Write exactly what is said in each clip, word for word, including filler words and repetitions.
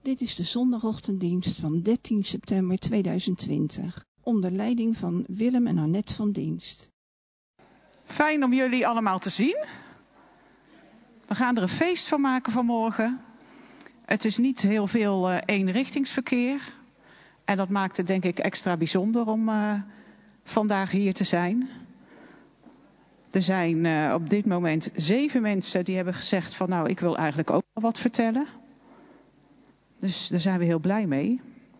Dit is de zondagochtenddienst van dertien september tweeduizend twintig, onder leiding van Willem en Annette van Dienst. Fijn om jullie allemaal te zien. We gaan er een feest van maken vanmorgen. Het is niet heel veel uh, eenrichtingsverkeer. En dat maakt het denk ik extra bijzonder om uh, vandaag hier te zijn. Er zijn uh, op dit moment zeven mensen die hebben gezegd van nou, ik wil eigenlijk ook wel wat vertellen. Dus daar zijn we heel blij mee.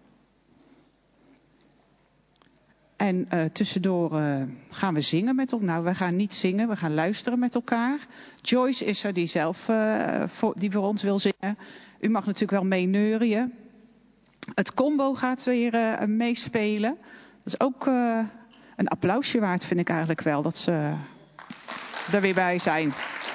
En uh, tussendoor uh, gaan we zingen met elkaar. Nou, we gaan niet zingen, we gaan luisteren met elkaar. Joyce is er die zelf uh, voor, die voor ons wil zingen. U mag natuurlijk wel meeneurien. Het combo gaat weer uh, meespelen. Dat is ook uh, een applausje waard, vind ik eigenlijk wel, dat ze uh, er weer bij zijn.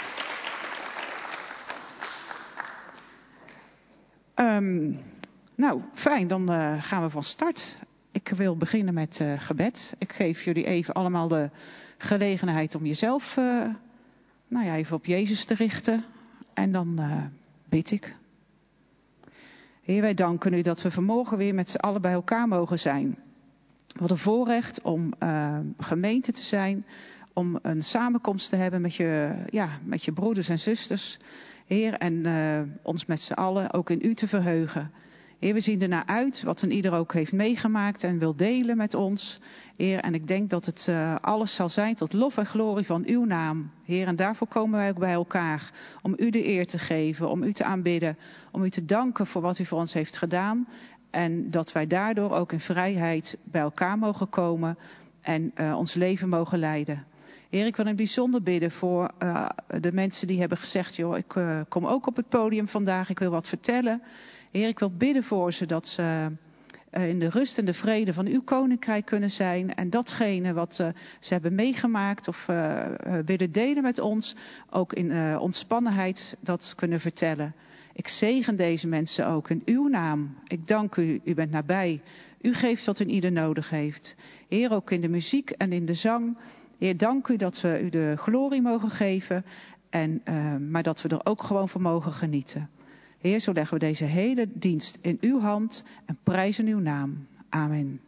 Um, nou, fijn, dan uh, gaan we van start. Ik wil beginnen met uh, gebed. Ik geef jullie even allemaal de gelegenheid om jezelf uh, nou ja, even op Jezus te richten. En dan uh, bid ik. Heer, wij danken u dat we vanmorgen weer met z'n allen bij elkaar mogen zijn. Wat een voorrecht om uh, gemeente te zijn. Om een samenkomst te hebben met je, ja, met je broeders en zusters. Heer, en uh, ons met z'n allen ook in u te verheugen. Heer, we zien ernaar uit wat een ieder ook heeft meegemaakt en wil delen met ons. Heer, en ik denk dat het uh, alles zal zijn tot lof en glorie van uw naam. Heer, en daarvoor komen wij ook bij elkaar. Om u de eer te geven, om u te aanbidden. Om u te danken voor wat u voor ons heeft gedaan. En dat wij daardoor ook in vrijheid bij elkaar mogen komen en uh, ons leven mogen leiden. Heer, ik wil in het bijzonder bidden voor uh, de mensen die hebben gezegd, joh, ik uh, kom ook op het podium vandaag, ik wil wat vertellen. Heer, ik wil bidden voor ze dat ze uh, in de rust en de vrede van uw koninkrijk kunnen zijn. En datgene wat uh, ze hebben meegemaakt of uh, uh, willen delen met ons, ook in uh, ontspannenheid dat kunnen vertellen. Ik zegen deze mensen ook in uw naam. Ik dank u, u bent nabij. U geeft wat een ieder nodig heeft. Heer, ook in de muziek en in de zang. Heer, dank u dat we u de glorie mogen geven, en, uh, maar dat we er ook gewoon van mogen genieten. Heer, zo leggen we deze hele dienst in uw hand en prijzen uw naam. Amen.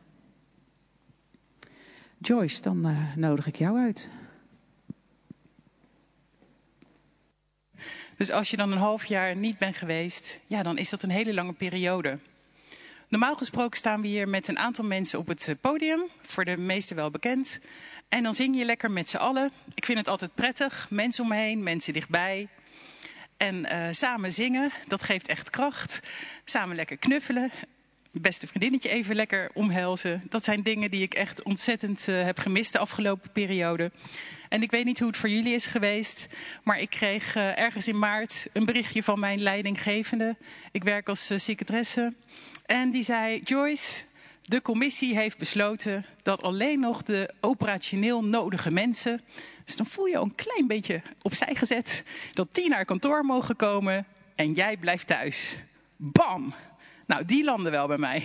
Joyce, dan uh, nodig ik jou uit. Dus als je dan een half jaar niet bent geweest, ja, dan is dat een hele lange periode. Normaal gesproken staan we hier met een aantal mensen op het podium, voor de meesten wel bekend. En dan zing je lekker met z'n allen. Ik vind het altijd prettig, mensen om me heen, mensen dichtbij. En uh, samen zingen, dat geeft echt kracht. Samen lekker knuffelen. Beste vriendinnetje even lekker omhelzen. Dat zijn dingen die ik echt ontzettend uh, heb gemist de afgelopen periode. En ik weet niet hoe het voor jullie is geweest. Maar ik kreeg uh, ergens in maart een berichtje van mijn leidinggevende. Ik werk als uh, secretaresse. En die zei, Joyce, de commissie heeft besloten dat alleen nog de operationeel nodige mensen, dus dan voel je al een klein beetje opzij gezet, dat die naar kantoor mogen komen en jij blijft thuis. Bam! Nou, die landen wel bij mij.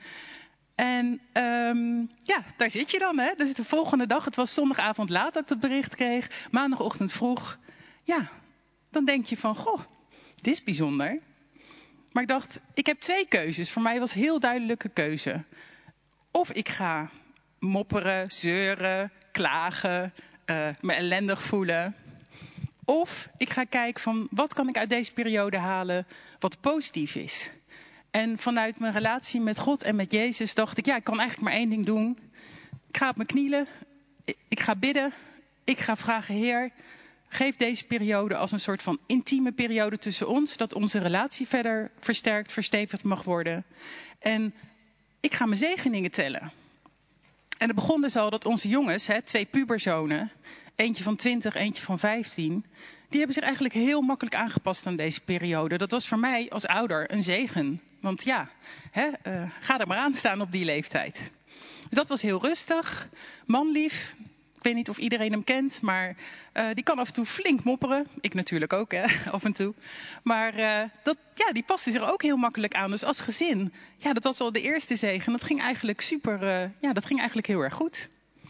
En um, ja, daar zit je dan, hè. Dus de volgende dag, het was zondagavond laat dat ik dat bericht kreeg, maandagochtend vroeg. Ja, dan denk je van, goh, dit is bijzonder. Maar ik dacht, ik heb twee keuzes. Voor mij was heel duidelijke keuze. Of ik ga mopperen, zeuren, klagen, uh, me ellendig voelen. Of ik ga kijken van wat kan ik uit deze periode halen wat positief is. En vanuit mijn relatie met God en met Jezus dacht ik, ja, ik kan eigenlijk maar één ding doen. Ik ga op mijn knielen, ik ga bidden, ik ga vragen, Heer, geef deze periode als een soort van intieme periode tussen ons, dat onze relatie verder versterkt, verstevigd mag worden. En ik ga mijn zegeningen tellen. En het begon dus al dat onze jongens, hè, twee puberzonen, eentje van twintig, eentje van vijftien, die hebben zich eigenlijk heel makkelijk aangepast aan deze periode. Dat was voor mij als ouder een zegen. Want ja, hè, uh, ga er maar aan staan op die leeftijd. Dus dat was heel rustig, manlief. Ik weet niet of iedereen hem kent, maar uh, die kan af en toe flink mopperen. Ik natuurlijk ook, hè, af en toe. Maar uh, dat, ja, die paste zich ook heel makkelijk aan. Dus als gezin, ja, dat was al de eerste zegen. Dat ging eigenlijk super, uh, ja, dat ging eigenlijk heel erg goed.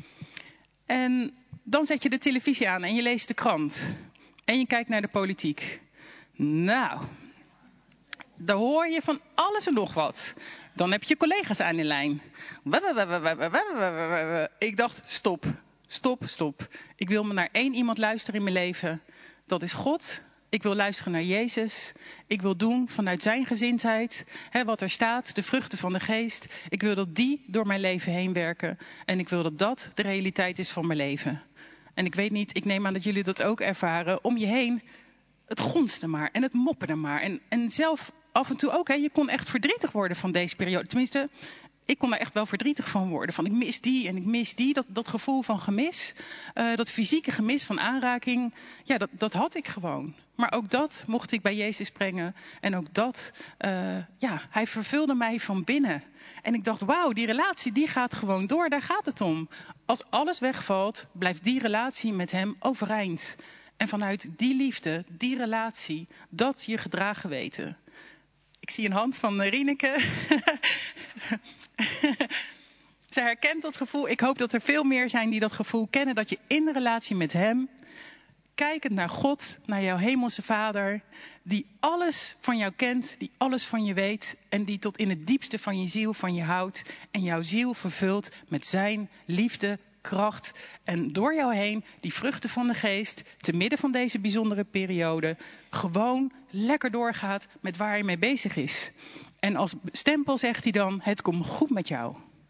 En dan zet je de televisie aan en je leest de krant. En je kijkt naar de politiek. Nou, Daar hoor je van alles en nog wat. Dan heb je collega's aan de lijn. Ik dacht, stop, stop, stop. Ik wil maar naar één iemand luisteren in mijn leven. Dat is God. Ik wil luisteren naar Jezus. Ik wil doen vanuit zijn gezindheid. Hè, wat er staat, de vruchten van de geest. Ik wil dat die door mijn leven heen werken. En ik wil dat dat de realiteit is van mijn leven. En ik weet niet, ik neem aan dat jullie dat ook ervaren. Om je heen, het gonste maar en het mopperde maar. En, en zelf af en toe ook, hè, je kon echt verdrietig worden van deze periode. Tenminste, ik kon daar echt wel verdrietig van worden. Van ik mis die en ik mis die. Dat, dat gevoel van gemis. Uh, dat fysieke gemis van aanraking. Ja, dat, dat had ik gewoon. Maar ook dat mocht ik bij Jezus brengen. En ook dat, uh, ja, hij vervulde mij van binnen. En ik dacht, wauw, die relatie die gaat gewoon door. Daar gaat het om. Als alles wegvalt, blijft die relatie met hem overeind. En vanuit die liefde, die relatie, dat je gedragen weten. Ik zie een hand van Rieneke. Ze herkent dat gevoel. Ik hoop dat er veel meer zijn die dat gevoel kennen. Dat je in de relatie met hem, kijkend naar God, naar jouw hemelse Vader, die alles van jou kent, die alles van je weet en die tot in het diepste van je ziel van je houdt en jouw ziel vervult met zijn liefde, kracht en door jou heen die vruchten van de geest, te midden van deze bijzondere periode, gewoon lekker doorgaat met waar hij mee bezig is. En als stempel zegt hij dan, het komt goed met jou.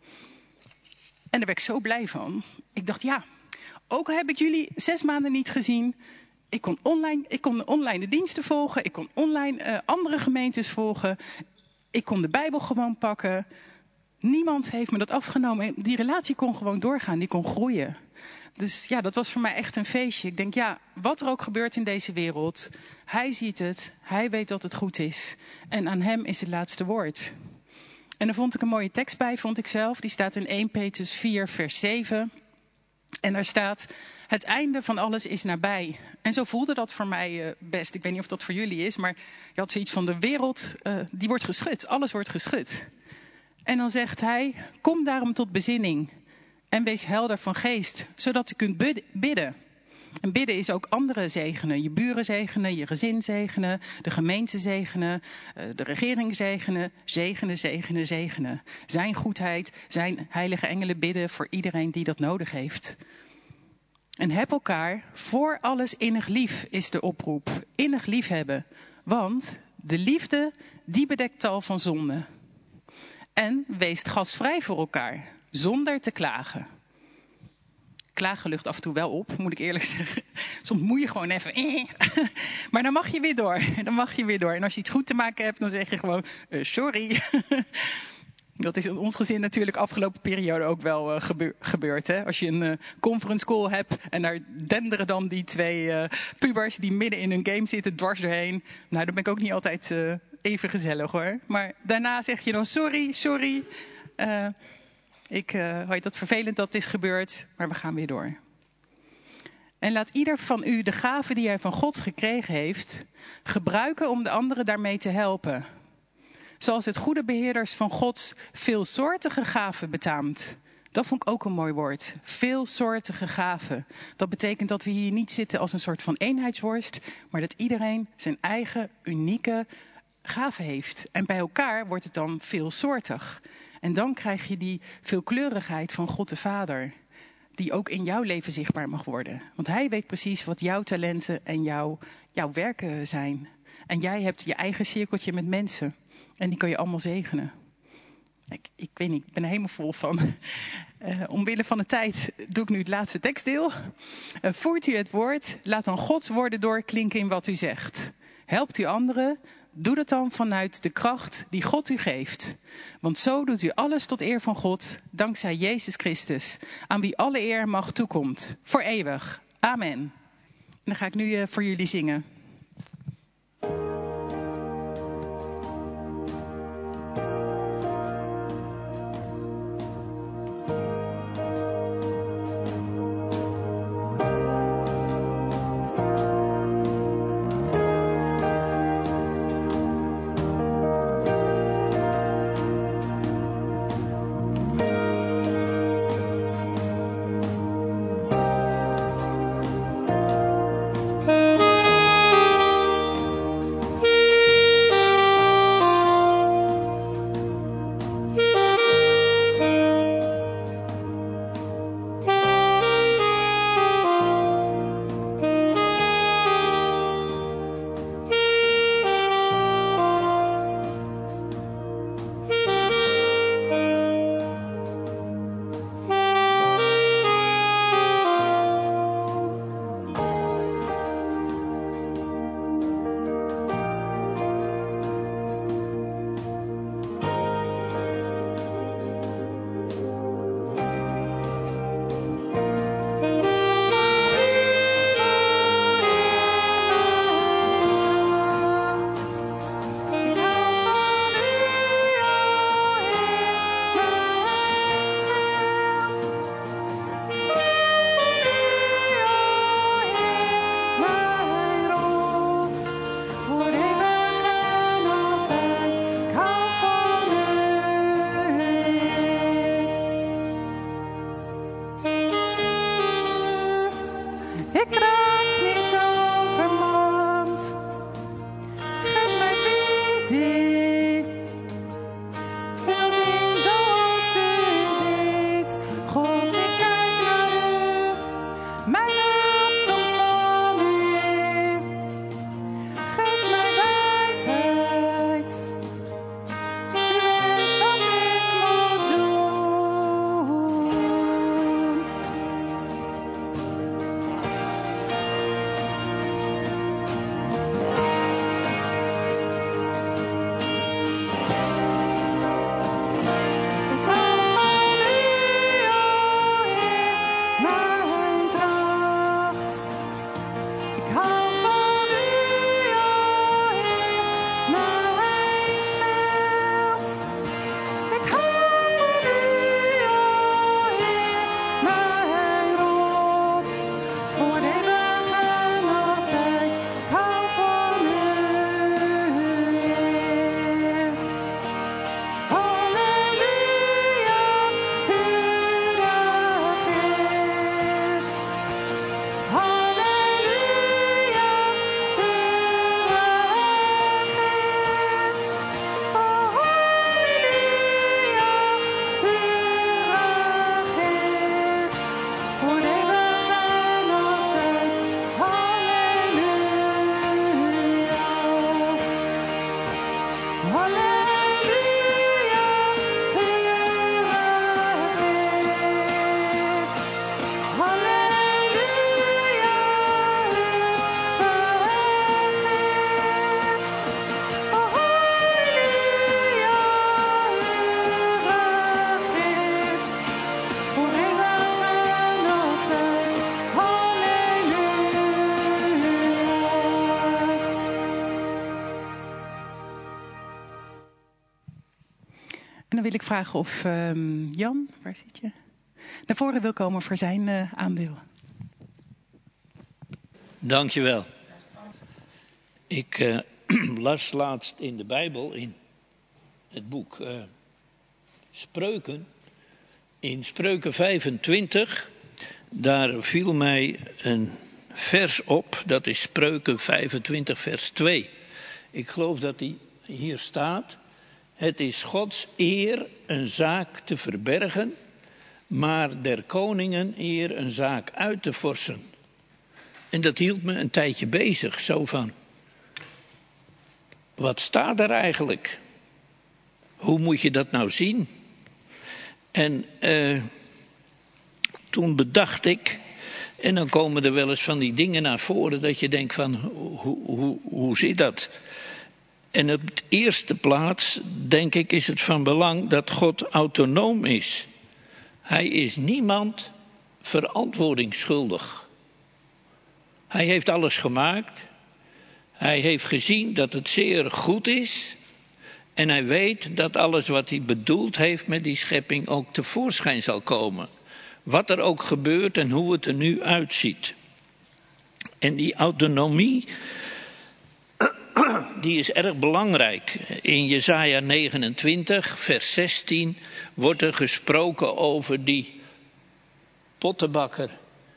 En daar ben ik zo blij van. Ik dacht, ja, ook al heb ik jullie zes maanden niet gezien. Ik kon online, ik kon online de diensten volgen. Ik kon online uh, andere gemeentes volgen. Ik kon de Bijbel gewoon pakken. Niemand heeft me dat afgenomen. Die relatie kon gewoon doorgaan. Die kon groeien. Dus ja, dat was voor mij echt een feestje. Ik denk, ja, wat er ook gebeurt in deze wereld. Hij ziet het. Hij weet dat het goed is. En aan hem is het laatste woord. En daar vond ik een mooie tekst bij, vond ik zelf. Die staat in eerste Petrus vier, vers zeven. En daar staat, het einde van alles is nabij. En zo voelde dat voor mij uh, best. Ik weet niet of dat voor jullie is, maar je had zoiets van de wereld, uh, die wordt geschud. Alles wordt geschud. En dan zegt hij, kom daarom tot bezinning en wees helder van geest, zodat u kunt bidden. En bidden is ook anderen zegenen. Je buren zegenen, je gezin zegenen, de gemeente zegenen, de regering zegenen. Zegenen, zegenen, zegenen. Zijn goedheid, zijn heilige engelen bidden voor iedereen die dat nodig heeft. En heb elkaar voor alles innig lief is de oproep. Innig lief hebben. Want de liefde, die bedekt tal van zonden. En wees gastvrij voor elkaar, zonder te klagen. Klagen lucht af en toe wel op, moet ik eerlijk zeggen. Soms moet je gewoon even. Eh. Maar dan mag je weer door. Dan mag je weer door. En als je iets goed te maken hebt, dan zeg je gewoon uh, sorry. Dat is in ons gezin natuurlijk afgelopen periode ook wel uh, gebeur, gebeurd. Hè? Als je een uh, conference call hebt en daar denderen dan die twee uh, pubers die midden in hun game zitten dwars doorheen. Nou, dan ben ik ook niet altijd uh, even gezellig hoor. Maar daarna zeg je dan sorry, sorry. Uh, Ik uh, weet dat vervelend dat het is gebeurd, maar we gaan weer door. En laat ieder van u de gave die hij van God gekregen heeft, gebruiken om de anderen daarmee te helpen. Zoals het goede beheerders van Gods veelsoortige gaven betaamt. Dat vond ik ook een mooi woord. Veelsoortige gaven. Dat betekent dat we hier niet zitten als een soort van eenheidsworst, maar dat iedereen zijn eigen unieke gave heeft. En bij elkaar wordt het dan veelsoortig. En dan krijg je die veelkleurigheid van God de Vader. Die ook in jouw leven zichtbaar mag worden. Want hij weet precies wat jouw talenten en jouw, jouw werken zijn. En jij hebt je eigen cirkeltje met mensen. En die kan je allemaal zegenen. Ik, ik weet niet, ik ben er helemaal vol van. Uh, omwille van de tijd doe ik nu het laatste tekstdeel. Uh, voert u het woord, laat dan Gods woorden doorklinken in wat u zegt. Helpt u anderen, doe dat dan vanuit de kracht die God u geeft. Want zo doet u alles tot eer van God, dankzij Jezus Christus, aan wie alle eer en macht toekomt, voor eeuwig. Amen. En dan ga ik nu uh, voor jullie zingen. En dan wil ik vragen of um, Jan, waar zit je, naar voren wil komen voor zijn uh, aandeel. Dankjewel. Ik uh, las laatst in de Bijbel, in het boek uh, Spreuken, in Spreuken vijfentwintig, daar viel mij een vers op, dat is Spreuken vijfentwintig vers twee. Ik geloof dat die hier staat. Het is Gods eer een zaak te verbergen, maar der koningen eer een zaak uit te vorsen. En dat hield me een tijdje bezig, zo van, wat staat er eigenlijk? Hoe moet je dat nou zien? En uh, toen bedacht ik, en dan komen er wel eens van die dingen naar voren dat je denkt van, hoe, hoe, hoe zit dat? En op de eerste plaats, denk ik, is het van belang dat God autonoom is. Hij is niemand verantwoording schuldig. Hij heeft alles gemaakt. Hij heeft gezien dat het zeer goed is. En hij weet dat alles wat hij bedoeld heeft met die schepping ook tevoorschijn zal komen. Wat er ook gebeurt en hoe het er nu uitziet. En die autonomie, die is erg belangrijk. In Jesaja negenentwintig, vers zestien, wordt er gesproken over die pottenbakker.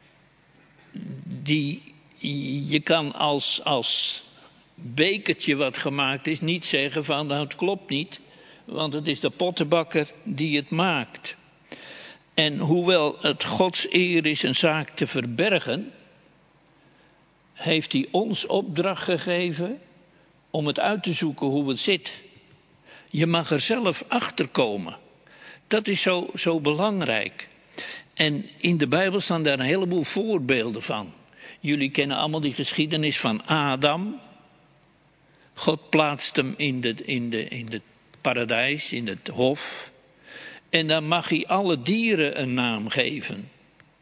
Die, je kan als, als bekertje wat gemaakt is niet zeggen van nou het klopt niet. Want het is de pottenbakker die het maakt. En hoewel het Gods eer is een zaak te verbergen, heeft hij ons opdracht gegeven om het uit te zoeken hoe het zit. Je mag er zelf achter komen. Dat is zo, zo belangrijk. En in de Bijbel staan daar een heleboel voorbeelden van. Jullie kennen allemaal die geschiedenis van Adam. God plaatst hem in de, in de, in het paradijs, in het hof. En dan mag hij alle dieren een naam geven. Dat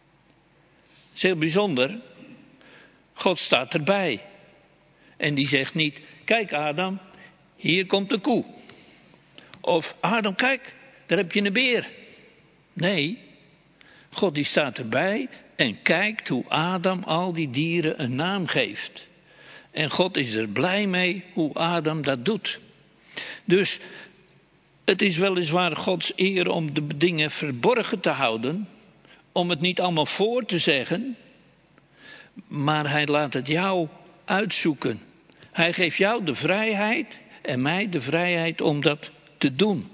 is heel bijzonder. God staat erbij. En die zegt niet, kijk Adam, hier komt de koe. Of Adam, kijk, daar heb je een beer. Nee, God die staat erbij en kijkt hoe Adam al die dieren een naam geeft. En God is er blij mee hoe Adam dat doet. Dus het is weliswaar Gods eer om de dingen verborgen te houden. Om het niet allemaal voor te zeggen. Maar hij laat het jou uitzoeken. Hij geeft jou de vrijheid en mij de vrijheid om dat te doen.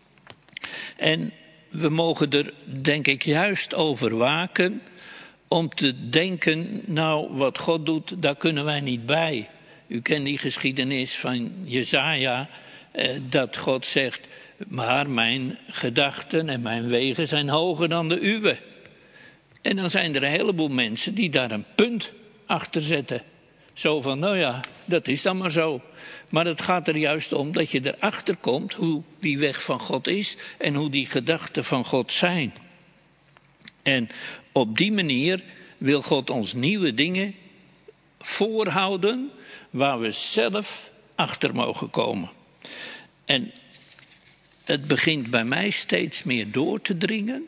En we mogen er denk ik juist over waken. Om te denken, nou wat God doet, daar kunnen wij niet bij. U kent die geschiedenis van Jesaja. Eh, dat God zegt, maar mijn gedachten en mijn wegen zijn hoger dan de uwe. En dan zijn er een heleboel mensen die daar een punt achter zetten. Zo van, nou ja, dat is dan maar zo. Maar het gaat er juist om dat je erachter komt hoe die weg van God is en hoe die gedachten van God zijn. En op die manier wil God ons nieuwe dingen voorhouden waar we zelf achter mogen komen. En het begint bij mij steeds meer door te dringen.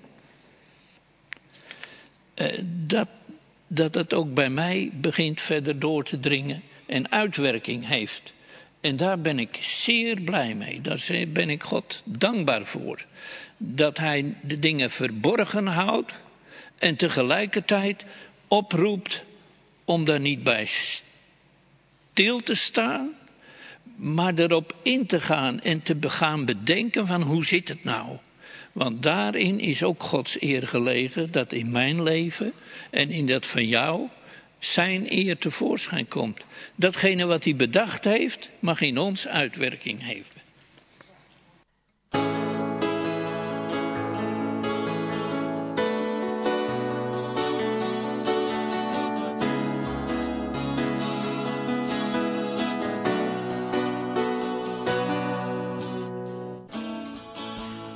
Uh, dat, dat het ook bij mij begint verder door te dringen en uitwerking heeft. En daar ben ik zeer blij mee. Daar ben ik God dankbaar voor. Dat hij de dingen verborgen houdt en tegelijkertijd oproept om daar niet bij stil te staan, maar erop in te gaan en te gaan bedenken van hoe zit het nou? Want daarin is ook Gods eer gelegen, dat in mijn leven en in dat van jou zijn eer tevoorschijn komt. Datgene wat hij bedacht heeft, mag in ons uitwerking hebben.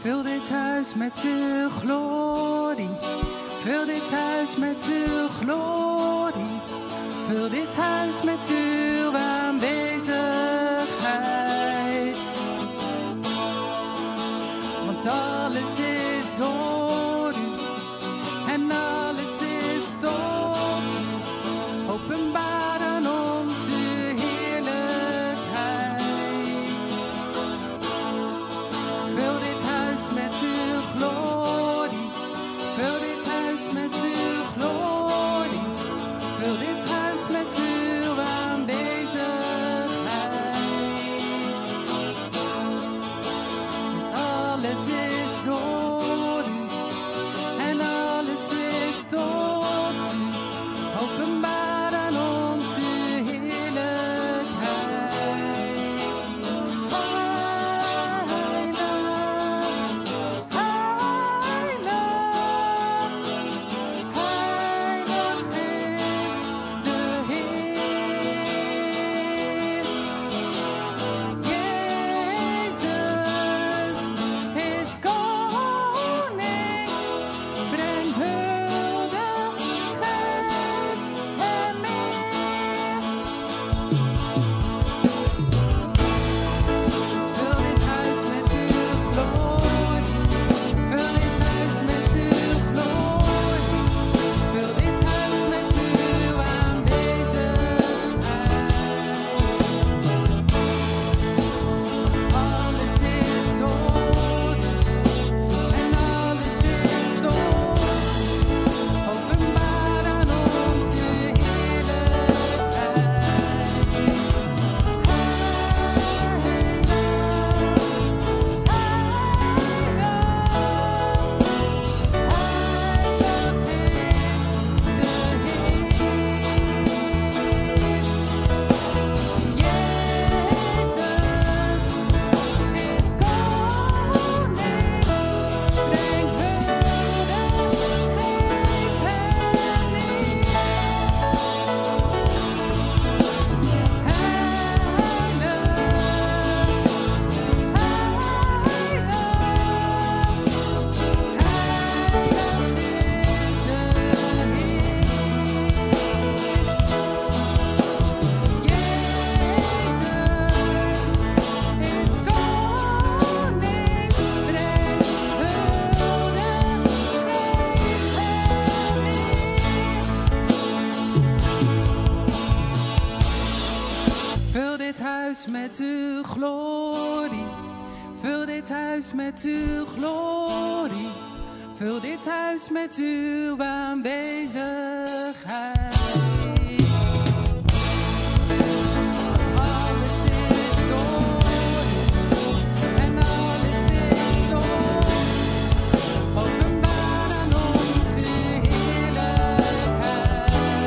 Vul dit huis met uw glorie. Vul dit huis met uw glorie. Vul dit huis met uw aanwezigheid. Want alles is door u. En alles is door u. Openbaar aan ons uw heerlijkheid. Vul dit huis met uw glorie. Vul dit huis met uw glorie. Vul dit huis met uw aanwezigheid. Want alles is door u. En alles is tot u. Openbaar aan ons uw heerlijkheid. Heilig, heilig, heilig is de Heer. Jezus is koning. Breng hulde, geef hem eer. Vul dit huis met uw glorie. Vul dit huis met uw glorie. Vul dit huis met uw aanwezigheid. Alles is door u. En alles is door u. Openbaar aan ons uw heerlijkheid. Vul dit huis met uw glorie. Vul dit huis met uw glorie. Vul dit huis met uw aanwezigheid. Alles is door u. En alles is door u. Openbaar aan ons uw heerlijkheid.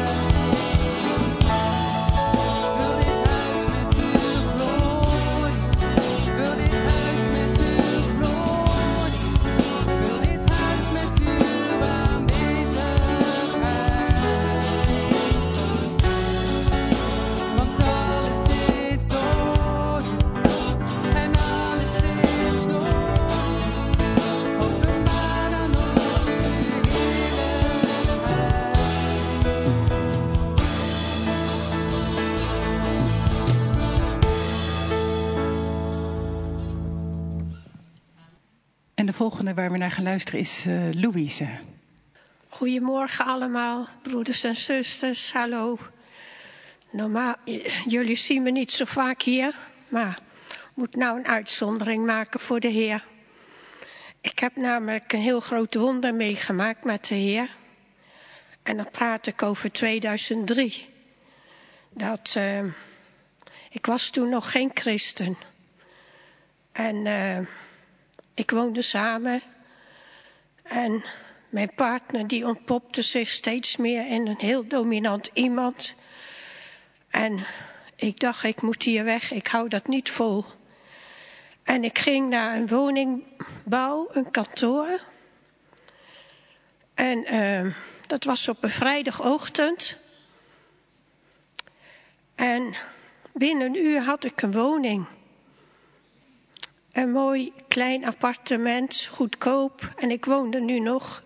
Vul dit huis met uw glorie. Vul dit huis met uw glorie. Vul dit huis met uw aanwezigheid. Want alles is door u. En alles is door u. Openbaar aan ons uw En de volgende waar we naar gaan luisteren is uh, Louise. Goedemorgen allemaal, broeders en zusters, hallo. Normaal, j- jullie zien me niet zo vaak hier, maar ik moet nou een uitzondering maken voor de Heer. Ik heb namelijk een heel groot wonder meegemaakt met de Heer. En dan praat ik over tweeduizend drie. Dat, uh, ik was toen nog geen christen. En uh, ik woonde samen. En mijn partner die ontpopte zich steeds meer in een heel dominant iemand. En ik dacht, ik moet hier weg, ik hou dat niet vol. En ik ging naar een woningbouw, een kantoor. En uh, dat was op een vrijdagochtend. En binnen een uur had ik een woning. een mooi klein appartement, goedkoop. En ik woonde nu nog.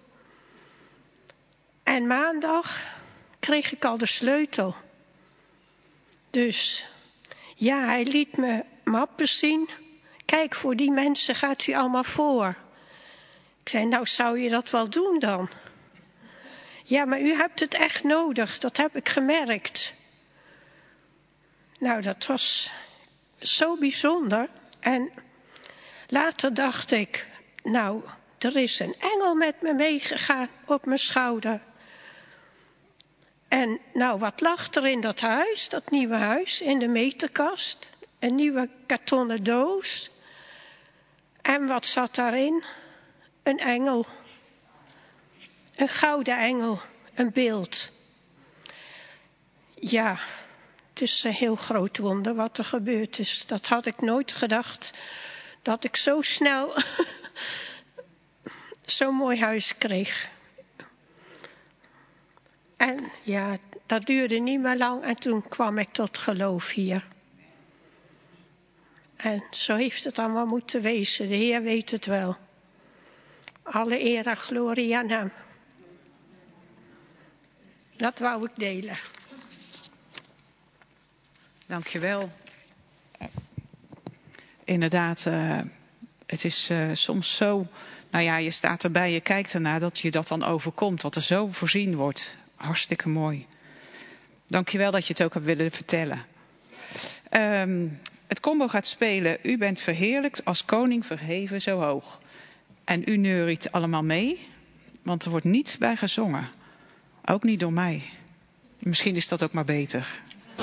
En maandag kreeg ik al de sleutel. Dus ja, hij liet me mappen zien. Kijk, voor die mensen gaat u allemaal voor. Ik zei, nou zou je dat wel doen dan? Ja, maar u hebt het echt nodig, dat heb ik gemerkt. Nou, dat was zo bijzonder. En later dacht ik, nou, er is een engel met me meegegaan op mijn schouder. En nou, wat lag er in dat huis, dat nieuwe huis, in de meterkast? Een nieuwe kartonnen doos. En wat zat daarin? Een engel. Een gouden engel, een beeld. Ja, het is een heel groot wonder wat er gebeurd is. Dat had ik nooit gedacht, dat ik zo snel zo'n mooi huis kreeg. En ja, dat duurde niet meer lang en toen kwam ik tot geloof hier. En zo heeft het allemaal moeten wezen. De Heer weet het wel. Alle eer en glorie aan hem. Dat wou ik delen. Dankjewel. Inderdaad, uh, het is uh, soms zo... Nou ja, je staat erbij, je kijkt ernaar dat je dat dan overkomt. Dat er zo voorzien wordt. Hartstikke mooi. Dankjewel dat je het ook hebt willen vertellen. Um, het combo gaat spelen. U bent verheerlijkt als koning verheven zo hoog. En u neuriet allemaal mee. Want er wordt niet bij gezongen. Ook niet door mij. Misschien is dat ook maar beter.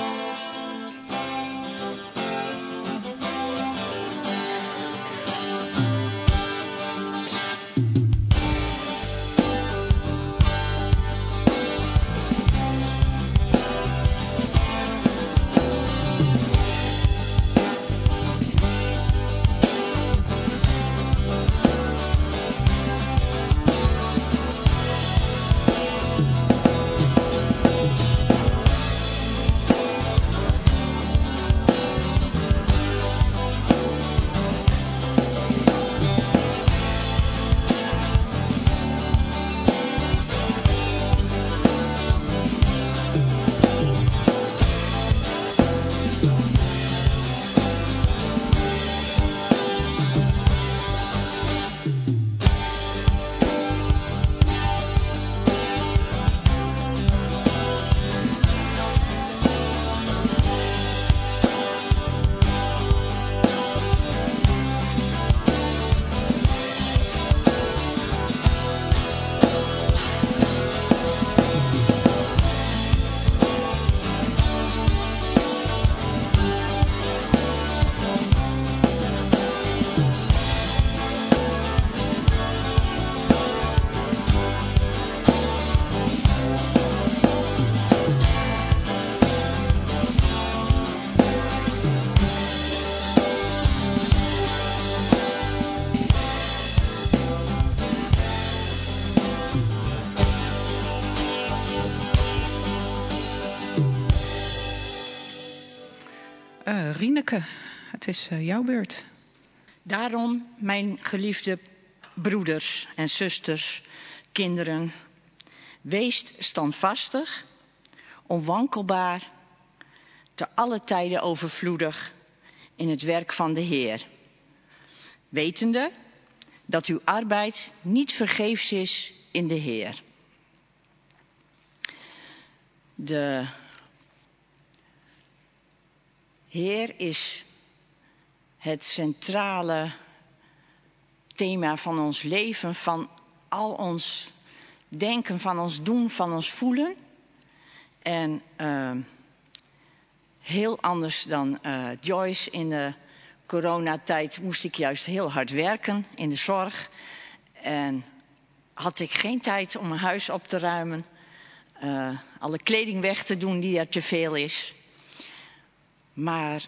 Uh, Rieneke, het is uh, jouw beurt. Daarom, mijn geliefde broeders en zusters, kinderen, wees standvastig, onwankelbaar, te alle tijden overvloedig in het werk van de Heer. Wetende dat uw arbeid niet vergeefs is in de Heer. De Heer is het centrale thema van ons leven, van al ons denken, van ons doen, van ons voelen. En uh, heel anders dan uh, Joyce in de coronatijd moest ik juist heel hard werken in de zorg. En had ik geen tijd om mijn huis op te ruimen, uh, alle kleding weg te doen die er te veel is. Maar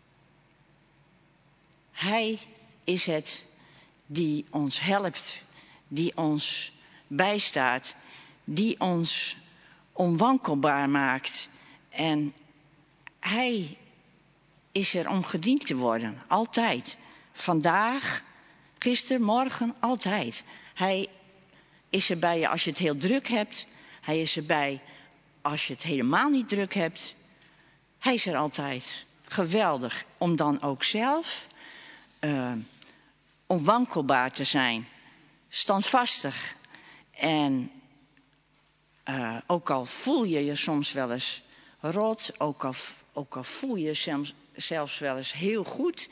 Hij is het die ons helpt, die ons bijstaat, die ons onwankelbaar maakt. En Hij is er om gediend te worden, altijd. vandaag, gisteren, morgen, altijd. Hij is erbij je als je het heel druk hebt. Hij is erbij als je het helemaal niet druk hebt. Hij is er altijd. Geweldig om dan ook zelf uh, onwankelbaar te zijn. Standvastig. En uh, ook al voel je je soms wel eens rot. Ook al, ook al voel je je zelfs, zelfs wel eens heel goed.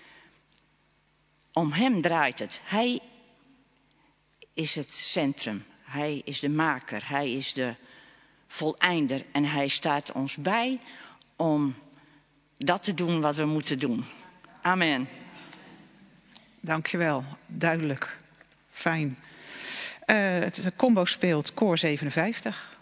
Om hem draait het. Hij is het centrum. Hij is de maker. Hij is de voleinder. En hij staat ons bij om dat te doen wat we moeten doen. Amen. Dankjewel. Duidelijk. Fijn. Uh, het is een combo speelt koor zevenenvijftig.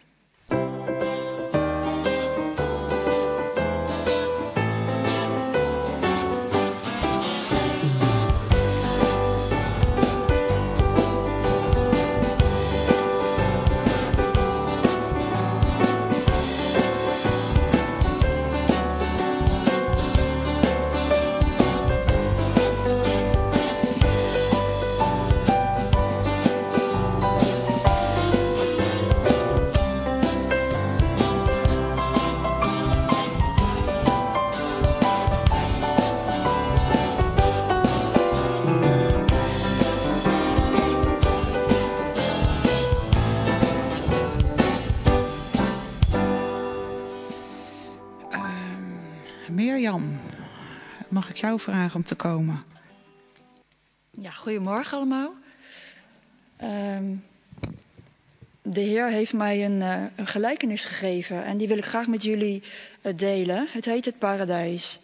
Mirjam, mag ik jou vragen om te komen? Ja, goedemorgen allemaal. Um, de Heer heeft mij een, uh, een gelijkenis gegeven en die wil ik graag met jullie uh, delen. Het heet het paradijs.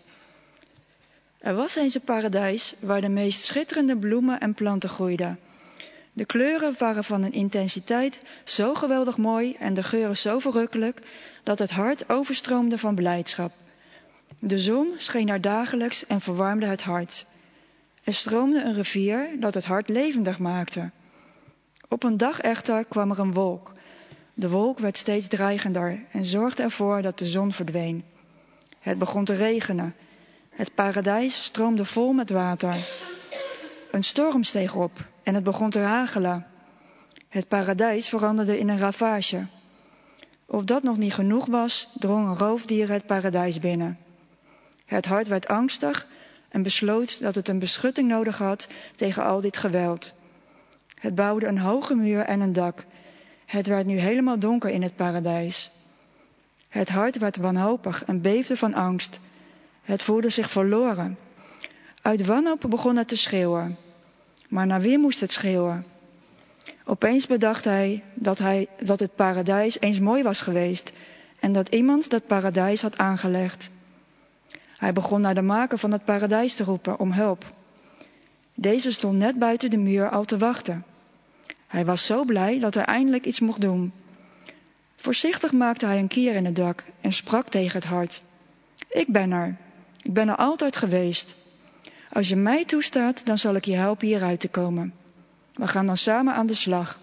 Er was eens een paradijs waar de meest schitterende bloemen en planten groeiden. De kleuren waren van een intensiteit zo geweldig mooi en de geuren zo verrukkelijk dat het hart overstroomde van blijdschap. De zon scheen er dagelijks en verwarmde het hart. Er stroomde een rivier dat het hart levendig maakte. Op een dag echter kwam er een wolk. De wolk werd steeds dreigender en zorgde ervoor dat de zon verdween. Het begon te regenen. Het paradijs stroomde vol met water. Een storm steeg op en het begon te hagelen. Het paradijs veranderde in een ravage. Of dat nog niet genoeg was, drongen roofdieren het paradijs binnen. Het hart werd angstig en besloot dat het een beschutting nodig had tegen al dit geweld. Het bouwde een hoge muur en een dak. Het werd nu helemaal donker in het paradijs. Het hart werd wanhopig en beefde van angst. Het voelde zich verloren. Uit wanhoop begon het te schreeuwen. Maar naar wie moest het schreeuwen? Opeens bedacht hij dat, hij dat het paradijs eens mooi was geweest en dat iemand dat paradijs had aangelegd. Hij begon naar de maker van het paradijs te roepen om hulp. Deze stond net buiten de muur al te wachten. Hij was zo blij dat hij eindelijk iets mocht doen. Voorzichtig maakte hij een kier in het dak en sprak tegen het hart. Ik ben er. Ik ben er altijd geweest. Als je mij toestaat, dan zal ik je helpen hieruit te komen. We gaan dan samen aan de slag.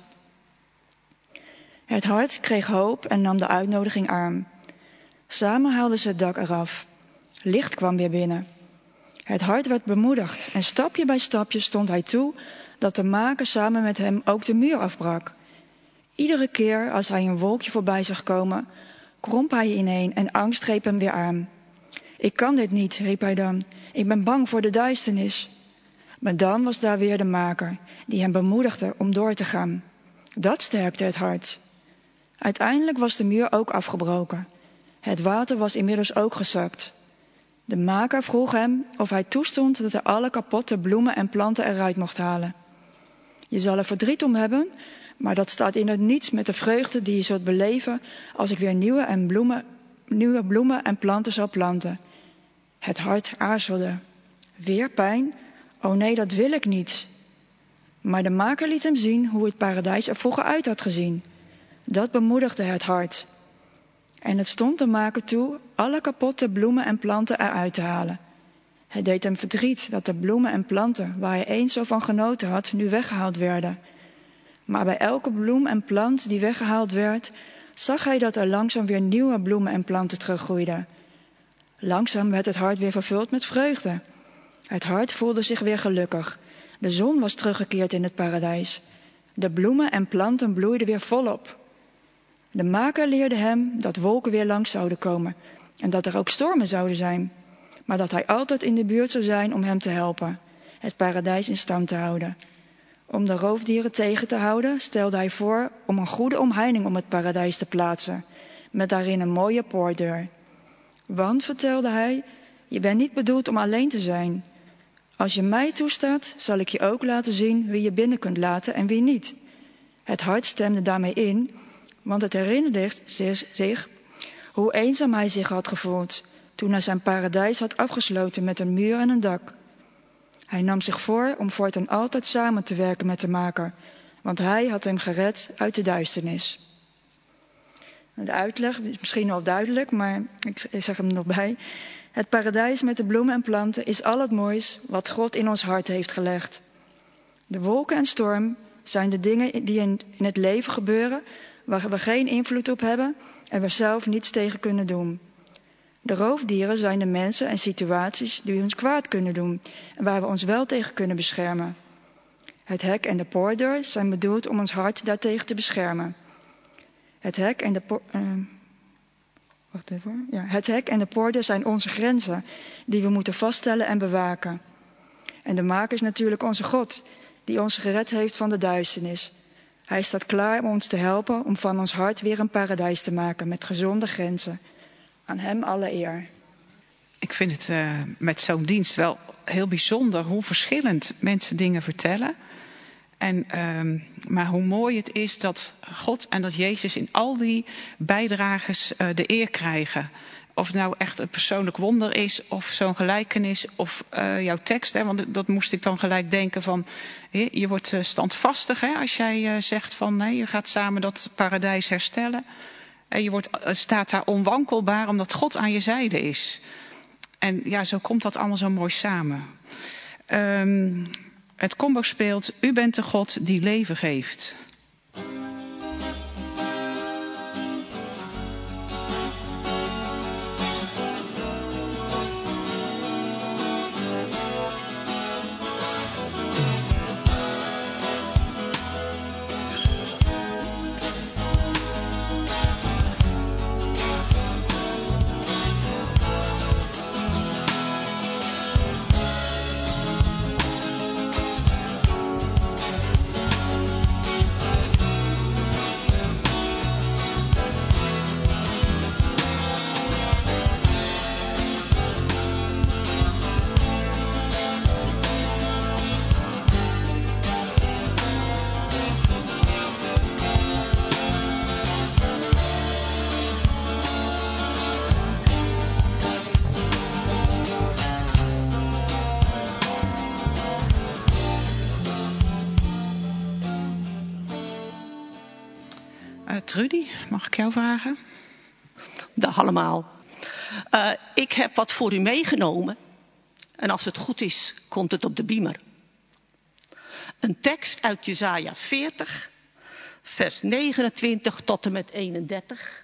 Het hart kreeg hoop en nam de uitnodiging aan. Samen haalden ze het dak eraf. Licht kwam weer binnen. Het hart werd bemoedigd en stapje bij stapje stond hij toe dat de maker samen met hem ook de muur afbrak. Iedere keer als hij een wolkje voorbij zag komen, kromp hij ineen en angst greep hem weer aan. Ik kan dit niet, riep hij dan. Ik ben bang voor de duisternis. Maar dan was daar weer de maker, die hem bemoedigde om door te gaan. Dat sterkte het hart. Uiteindelijk was de muur ook afgebroken. Het water was inmiddels ook gezakt. De maker vroeg hem of hij toestond dat hij alle kapotte bloemen en planten eruit mocht halen. Je zal er verdriet om hebben, maar dat staat in het niets met de vreugde die je zult beleven als ik weer nieuwe, en bloemen, nieuwe bloemen en planten zal planten. Het hart aarzelde. Weer pijn? Oh nee, dat wil ik niet. Maar de maker liet hem zien hoe het paradijs er vroeger uit had gezien. Dat bemoedigde het hart. En het stond de maker toe alle kapotte bloemen en planten eruit te halen. Het deed hem verdriet dat de bloemen en planten waar hij eens zo van genoten had, nu weggehaald werden. Maar bij elke bloem en plant die weggehaald werd, zag hij dat er langzaam weer nieuwe bloemen en planten teruggroeiden. Langzaam werd het hart weer vervuld met vreugde. Het hart voelde zich weer gelukkig. De zon was teruggekeerd in het paradijs. De bloemen en planten bloeiden weer volop. De maker leerde hem dat wolken weer langs zouden komen en dat er ook stormen zouden zijn, maar dat hij altijd in de buurt zou zijn om hem te helpen, het paradijs in stand te houden. Om de roofdieren tegen te houden, stelde hij voor om een goede omheining om het paradijs te plaatsen, met daarin een mooie poortdeur. Want, vertelde hij, je bent niet bedoeld om alleen te zijn. Als je mij toestaat, zal ik je ook laten zien wie je binnen kunt laten en wie niet. Het hart stemde daarmee in, want het herinnerde zich hoe eenzaam hij zich had gevoeld toen hij zijn paradijs had afgesloten met een muur en een dak. Hij nam zich voor om voortaan altijd samen te werken met de maker, want hij had hem gered uit de duisternis. De uitleg is misschien al duidelijk, maar ik zeg hem er nog bij. Het paradijs met de bloemen en planten is al het moois wat God in ons hart heeft gelegd. De wolken en storm zijn de dingen die in het leven gebeuren, waar we geen invloed op hebben en we zelf niets tegen kunnen doen. De roofdieren zijn de mensen en situaties die ons kwaad kunnen doen en waar we ons wel tegen kunnen beschermen. Het hek en de poortdeur zijn bedoeld om ons hart daartegen te beschermen. Het hek en de po- uh, wacht even. Ja, het hek en de poortdeur zijn onze grenzen die we moeten vaststellen en bewaken. En de maker is natuurlijk onze God, die ons gered heeft van de duisternis. Hij staat klaar om ons te helpen om van ons hart weer een paradijs te maken met gezonde grenzen. Aan hem alle eer. Ik vind het uh, met zo'n dienst wel heel bijzonder hoe verschillend mensen dingen vertellen. En, um, maar hoe mooi het is dat God en dat Jezus in al die bijdrages uh, de eer krijgen. Of het nou echt een persoonlijk wonder is, of zo'n gelijkenis, of uh, jouw tekst. Hè, want dat moest ik dan gelijk denken van, he, je wordt uh, standvastig hè, als jij uh, zegt van, nee, je gaat samen dat paradijs herstellen. En je wordt, uh, staat daar onwankelbaar omdat God aan je zijde is. En ja, zo komt dat allemaal zo mooi samen. Um, het combo speelt, u bent de God die leven geeft. Uh, Trudy, mag ik jou vragen? Dag allemaal. Uh, ik heb wat voor u meegenomen. En als het goed is, komt het op de beamer. Een tekst uit Jesaja veertig, vers negenentwintig tot en met eenendertig.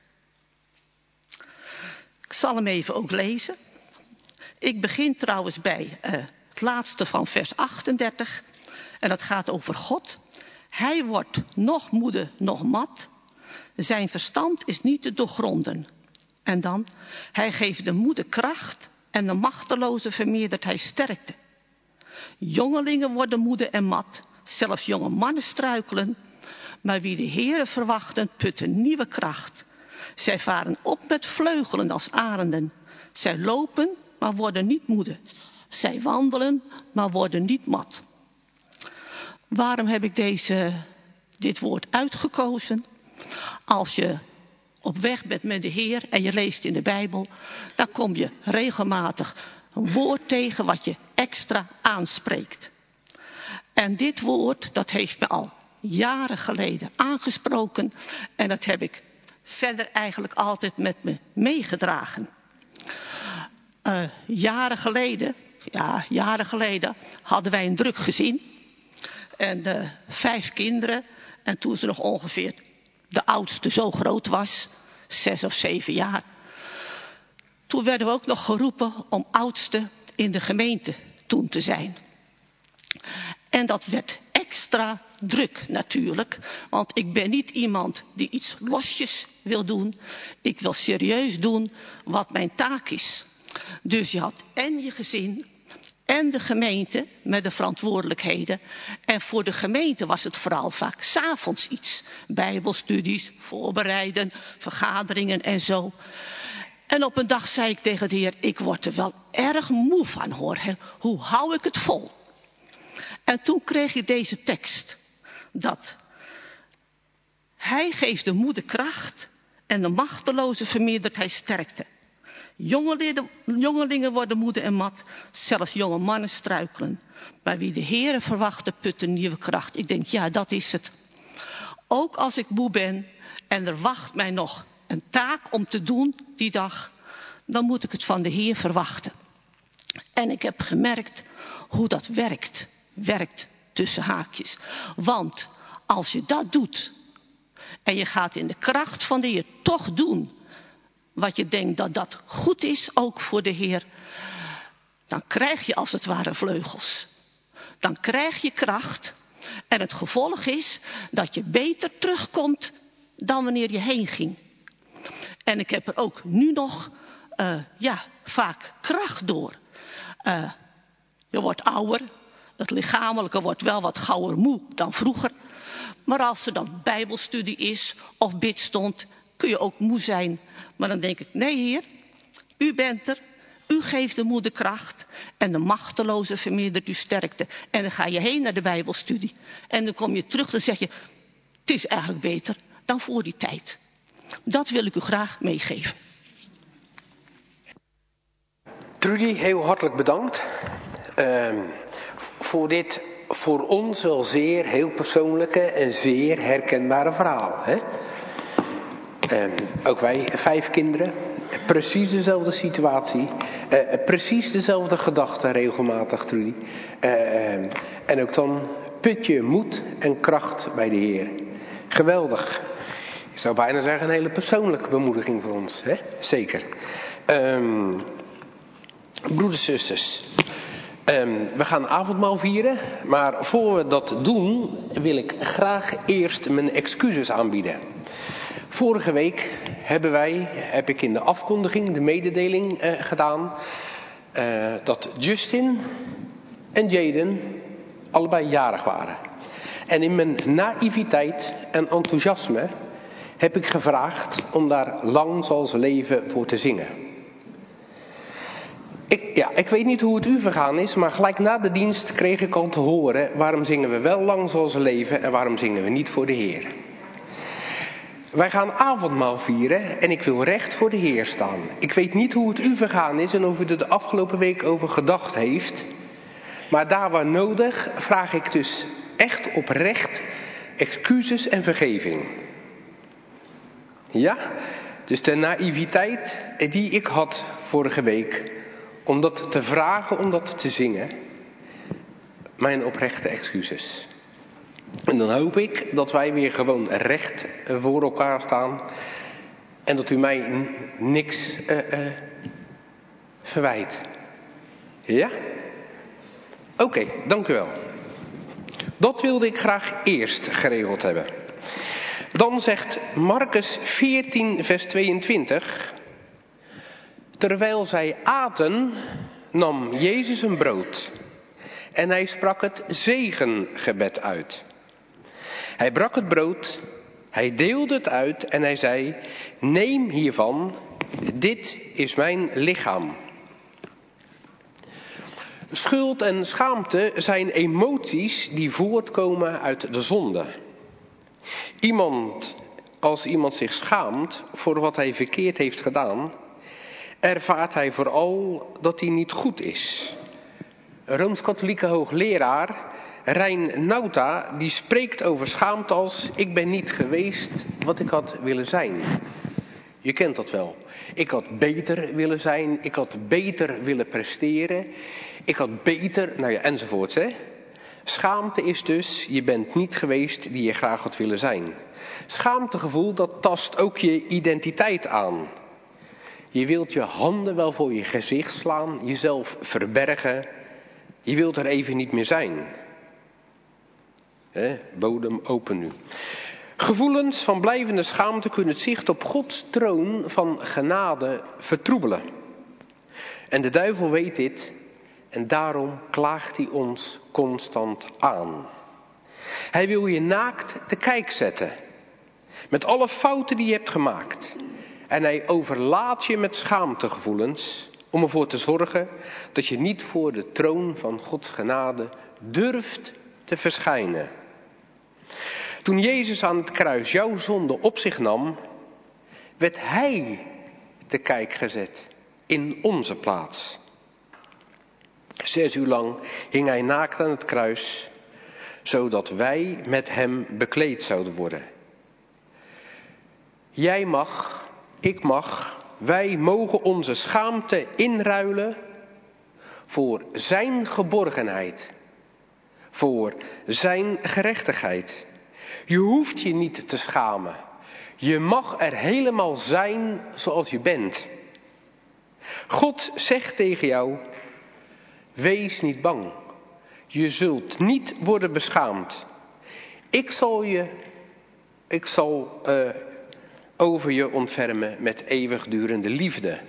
Ik zal hem even ook lezen. Ik begin trouwens bij uh, het laatste van vers achtendertig. En dat gaat over God. Hij wordt nog moede, nog mat. Zijn verstand is niet te doorgronden. En dan, hij geeft de moede kracht en de machteloze vermeerdert hij sterkte. Jongelingen worden moede en mat, zelfs jonge mannen struikelen. Maar wie de Heere verwachten, putten nieuwe kracht. Zij varen op met vleugelen als arenden. Zij lopen, maar worden niet moede. Zij wandelen, maar worden niet mat. Waarom heb ik deze, dit woord uitgekozen? Als je op weg bent met de Heer en je leest in de Bijbel, dan kom je regelmatig een woord tegen wat je extra aanspreekt. En dit woord, dat heeft me al jaren geleden aangesproken en dat heb ik verder eigenlijk altijd met me meegedragen. Uh, jaren geleden, ja, jaren geleden hadden wij een druk gezin en uh, vijf kinderen en toen ze nog ongeveer de oudste zo groot was, zes of zeven jaar. Toen werden we ook nog geroepen om oudste in de gemeente toen te zijn. En dat werd extra druk natuurlijk, want ik ben niet iemand die iets losjes wil doen. Ik wil serieus doen wat mijn taak is. Dus je had en je gezin en de gemeente met de verantwoordelijkheden. En voor de gemeente was het vooral vaak 's avonds iets. Bijbelstudies, voorbereiden, vergaderingen en zo. En op een dag zei ik tegen de Heer, ik word er wel erg moe van hoor. Hoe hou ik het vol? En toen kreeg ik deze tekst. Dat hij geeft de moede kracht en de machteloze vermeerdert hij sterkte. Jongelingen, jongelingen worden moede en mat, zelfs jonge mannen struikelen. Maar wie de Heere verwacht, put een nieuwe kracht. Ik denk, ja, dat is het. Ook als ik moe ben en er wacht mij nog een taak om te doen die dag, dan moet ik het van de Heer verwachten. En ik heb gemerkt hoe dat werkt. Werkt tussen haakjes. Want als je dat doet en je gaat in de kracht van de Heer toch doen wat je denkt dat dat goed is, ook voor de Heer, dan krijg je als het ware vleugels. Dan krijg je kracht en het gevolg is dat je beter terugkomt dan wanneer je heen ging. En ik heb er ook nu nog uh, ja, vaak kracht door. Uh, je wordt ouder, het lichamelijke wordt wel wat gauwer moe dan vroeger. Maar als er dan bijbelstudie is of bidstond, kun je ook moe zijn. Maar dan denk ik, nee Heer, u bent er, u geeft de moede kracht en de machteloze vermeerdert uw sterkte. En dan ga je heen naar de bijbelstudie. En dan kom je terug en zeg je, het is eigenlijk beter dan voor die tijd. Dat wil ik u graag meegeven. Trudy, heel hartelijk bedankt uh, voor dit voor ons wel zeer heel persoonlijke en zeer herkenbare verhaal. Hè? Uh, ook wij, vijf kinderen, precies dezelfde situatie, uh, precies dezelfde gedachten regelmatig, Trudy. Uh, uh, en ook dan put je moed en kracht bij de Heer. Geweldig. Ik zou bijna zeggen een hele persoonlijke bemoediging voor ons, hè? Zeker. Um, broeders, zusters. Um, we gaan avondmaal vieren, maar voor we dat doen wil ik graag eerst mijn excuses aanbieden. Vorige week hebben wij, heb ik in de afkondiging de mededeling uh, gedaan uh, dat Justin en Jaden allebei jarig waren. En in mijn naïviteit en enthousiasme heb ik gevraagd om daar Lang zal ze leven voor te zingen. Ik, ja, ik weet niet hoe het u vergaan is, maar gelijk na de dienst kreeg ik al te horen, waarom zingen we wel Lang zal ze leven en waarom zingen we niet voor de Heer. Wij gaan avondmaal vieren en ik wil recht voor de Heer staan. Ik weet niet hoe het u vergaan is en of u er de afgelopen week over gedacht heeft. Maar daar waar nodig vraag ik dus echt oprecht excuses en vergeving. Ja, dus de naïviteit die ik had vorige week, om dat te vragen, om dat te zingen, mijn oprechte excuses. En dan hoop ik dat wij weer gewoon recht voor elkaar staan en dat u mij n- niks uh, uh, verwijt. Ja? Oké, okay, dank u wel. Dat wilde ik graag eerst geregeld hebben. Dan zegt Marcus veertien vers tweeëntwintig. Terwijl zij aten, nam Jezus een brood. En hij sprak het zegengebed uit. Hij brak het brood, hij deelde het uit en hij zei, neem hiervan, dit is mijn lichaam. Schuld en schaamte zijn emoties die voortkomen uit de zonde. Iemand, als iemand zich schaamt voor wat hij verkeerd heeft gedaan, ervaart hij vooral dat hij niet goed is. Een Rooms-katholieke hoogleraar, Rein Nauta, die spreekt over schaamte als, ik ben niet geweest wat ik had willen zijn. Je kent dat wel. Ik had beter willen zijn, ik had beter willen presteren, ik had beter, nou ja, enzovoorts, hè. Schaamte is dus, je bent niet geweest die je graag had willen zijn. Schaamtegevoel, dat tast ook je identiteit aan. Je wilt je handen wel voor je gezicht slaan, jezelf verbergen. Je wilt er even niet meer zijn. He, bodem open nu. Gevoelens van blijvende schaamte kunnen het zicht op Gods troon van genade vertroebelen. En de duivel weet dit en daarom klaagt hij ons constant aan. Hij wil je naakt te kijk zetten. Met alle fouten die je hebt gemaakt. En hij overlaat je met schaamtegevoelens om ervoor te zorgen dat je niet voor de troon van Gods genade durft te verschijnen. Toen Jezus aan het kruis jouw zonde op zich nam, werd hij te kijk gezet in onze plaats. Zes uur lang hing hij naakt aan het kruis, zodat wij met hem bekleed zouden worden. Jij mag, ik mag, wij mogen onze schaamte inruilen voor zijn geborgenheid, voor zijn gerechtigheid. Je hoeft je niet te schamen. Je mag er helemaal zijn zoals je bent. God zegt tegen jou, wees niet bang. Je zult niet worden beschaamd. Ik zal je, ik zal uh, over je ontfermen met eeuwigdurende liefde.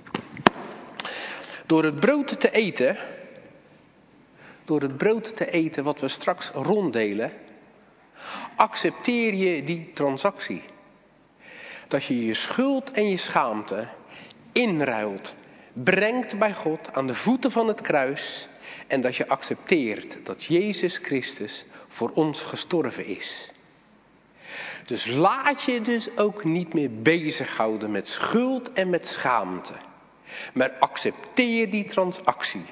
Door het brood te eten, door het brood te eten wat we straks ronddelen, accepteer je die transactie. Dat je je schuld en je schaamte inruilt, brengt bij God aan de voeten van het kruis en dat je accepteert dat Jezus Christus voor ons gestorven is. Dus laat je dus ook niet meer bezighouden met schuld en met schaamte, maar accepteer die transactie.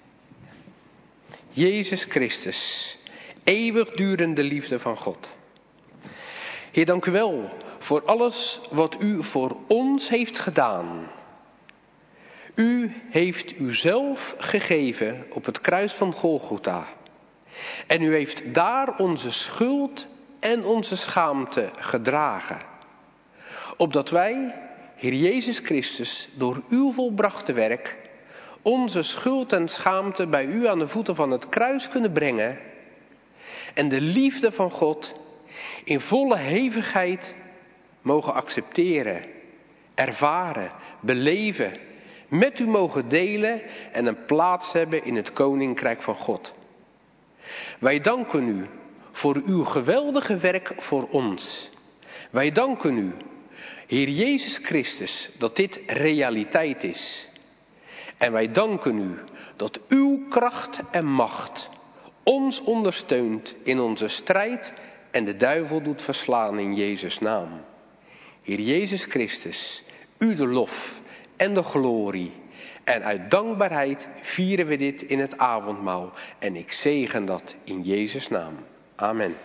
Jezus Christus, eeuwigdurende liefde van God. Heer, dank u wel voor alles wat u voor ons heeft gedaan. U heeft uzelf gegeven op het kruis van Golgotha. En u heeft daar onze schuld en onze schaamte gedragen. Opdat wij, Heer Jezus Christus, door uw volbrachte werk onze schuld en schaamte bij u aan de voeten van het kruis kunnen brengen en de liefde van God in volle hevigheid mogen accepteren, ervaren, beleven, met u mogen delen en een plaats hebben in het Koninkrijk van God. Wij danken u voor uw geweldige werk voor ons. Wij danken u, Heer Jezus Christus, dat dit realiteit is. En wij danken u dat uw kracht en macht ons ondersteunt in onze strijd en de duivel doet verslaan in Jezus' naam. Heer Jezus Christus, u de lof en de glorie. En uit dankbaarheid vieren we dit in het avondmaal. En ik zegen dat in Jezus' naam. Amen.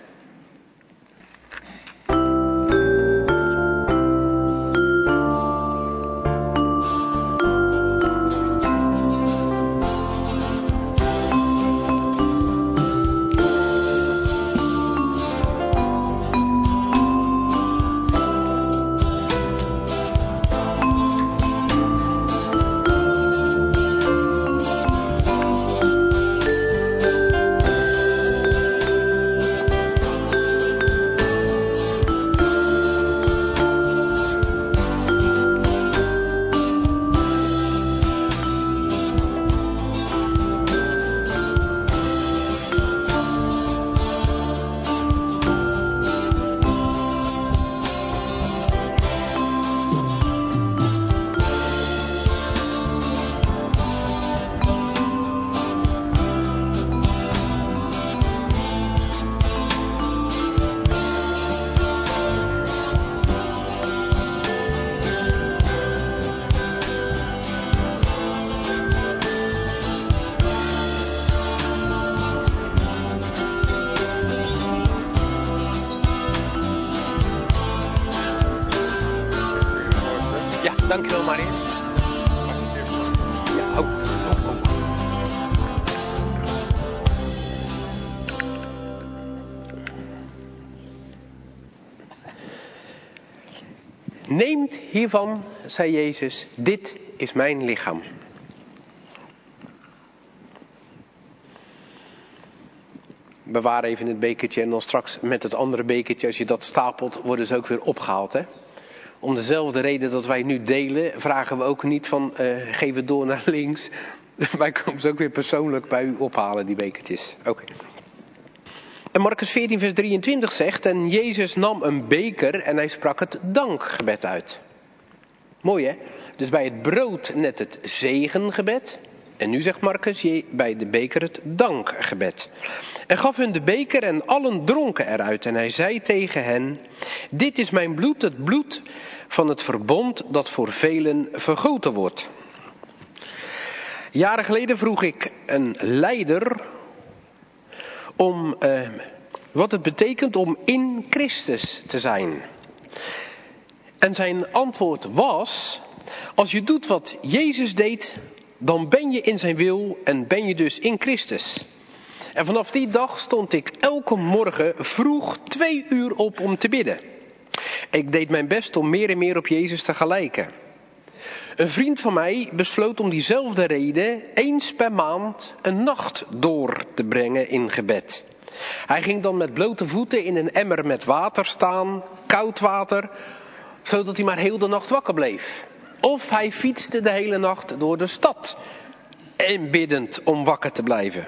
Ja, dankjewel Marius. Ja, oh, oh, oh. Neemt hiervan, zei Jezus, dit is mijn lichaam. bewaar even het bekertje en dan straks met het andere bekertje, als je dat stapelt, worden ze ook weer opgehaald. Hè? Om dezelfde reden dat wij nu delen, vragen we ook niet van uh, geef het door naar links. Wij komen ze ook weer persoonlijk bij u ophalen, die bekertjes. Oké. Okay. En Marcus veertien vers drieëntwintig zegt, en Jezus nam een beker en hij sprak het dankgebed uit. Mooi hè? Dus bij het brood net het zegengebed. En nu zegt Marcus bij de beker het dankgebed. En gaf hun de beker en allen dronken eruit. En hij zei tegen hen, dit is mijn bloed, het bloed van het verbond dat voor velen vergoten wordt. Jaren geleden vroeg ik een leider om eh, wat het betekent om in Christus te zijn. En zijn antwoord was, als je doet wat Jezus deed, dan ben je in zijn wil en ben je dus in Christus. En vanaf die dag stond ik elke morgen vroeg twee uur op om te bidden. Ik deed mijn best om meer en meer op Jezus te gelijken. Een vriend van mij besloot om diezelfde reden eens per maand een nacht door te brengen in gebed. Hij ging dan met blote voeten in een emmer met water staan, koud water, zodat hij maar heel de nacht wakker bleef. Of hij fietste de hele nacht door de stad en biddend om wakker te blijven.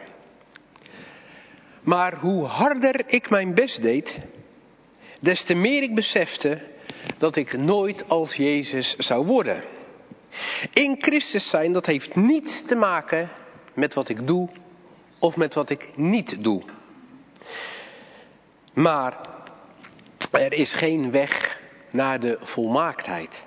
Maar hoe harder ik mijn best deed, des te meer ik besefte dat ik nooit als Jezus zou worden. In Christus zijn, dat heeft niets te maken met wat ik doe of met wat ik niet doe. Maar er is geen weg naar de volmaaktheid.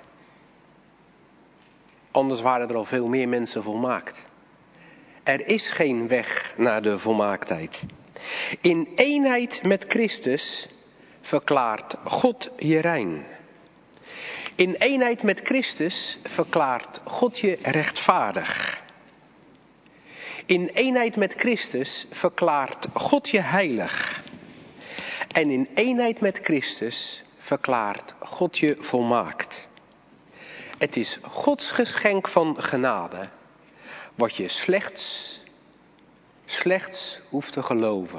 Anders waren er al veel meer mensen volmaakt. Er is geen weg naar de volmaaktheid. In eenheid met Christus verklaart God je rein. In eenheid met Christus verklaart God je rechtvaardig. In eenheid met Christus verklaart God je heilig. En in eenheid met Christus verklaart God je volmaakt. Het is Gods geschenk van genade, wat je slechts, slechts hoeft te geloven.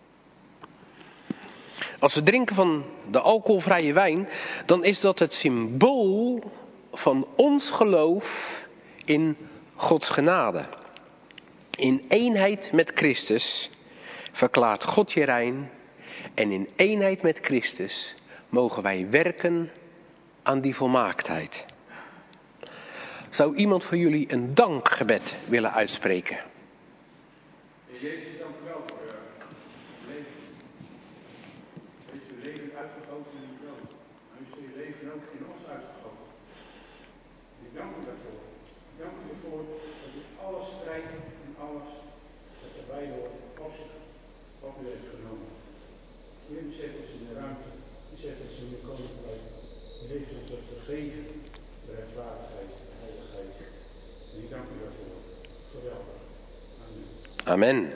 Als we drinken van de alcoholvrije wijn, dan is dat het symbool van ons geloof in Gods genade. In eenheid met Christus verklaart God je rein en in eenheid met Christus mogen wij werken aan die volmaaktheid. Zou iemand van jullie een dankgebed willen uitspreken? Jezus, dank u wel voor uw leven. Heeft uw leven uitgegoten in uw dood. Maar u heeft uw leven ook in ons uitgegoten. Ik dank u daarvoor. Ik dank u ervoor dat u alle strijd en alles wat erbij hoort op zich op u heeft genomen. U zet ons in de ruimte. U zet ons in de koninkrijk. U heeft ons het vergeven, de rechtvaardigheid, de heiligheid. En ik dank u daarvoor. Geweldig. Amen. Amen.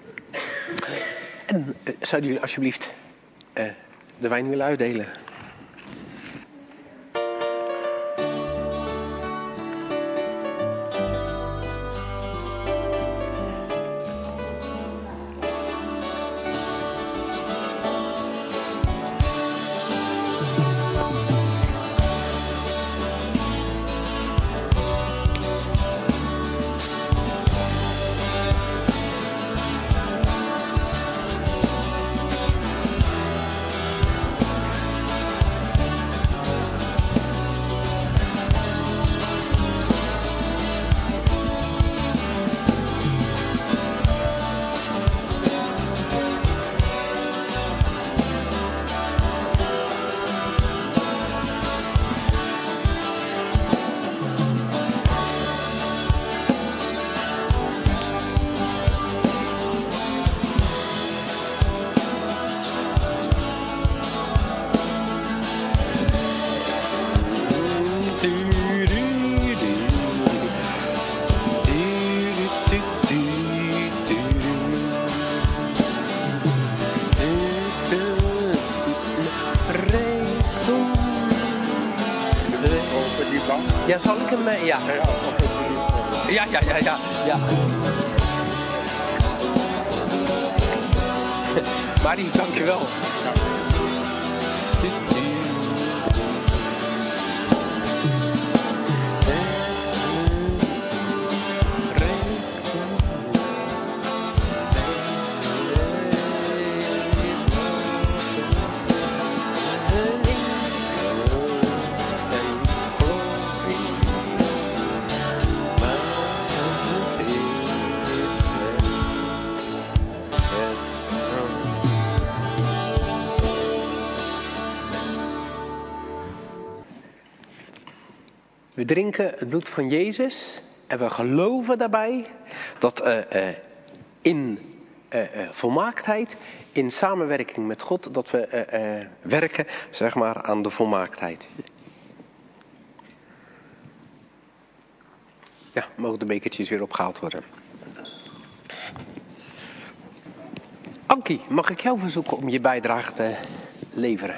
En uh, zouden jullie alsjeblieft uh, de wijn willen uitdelen? Ja, zal ik hem... Uh, ja. Ja, ja, ja, ja, ja. Marius, dankjewel. We drinken het bloed van Jezus en we geloven daarbij dat uh, uh, in uh, uh, volmaaktheid, in samenwerking met God, dat we uh, uh, werken, zeg maar, aan de volmaaktheid. Ja, mogen de bekertjes weer opgehaald worden. Ankie, mag ik jou verzoeken om je bijdrage te leveren?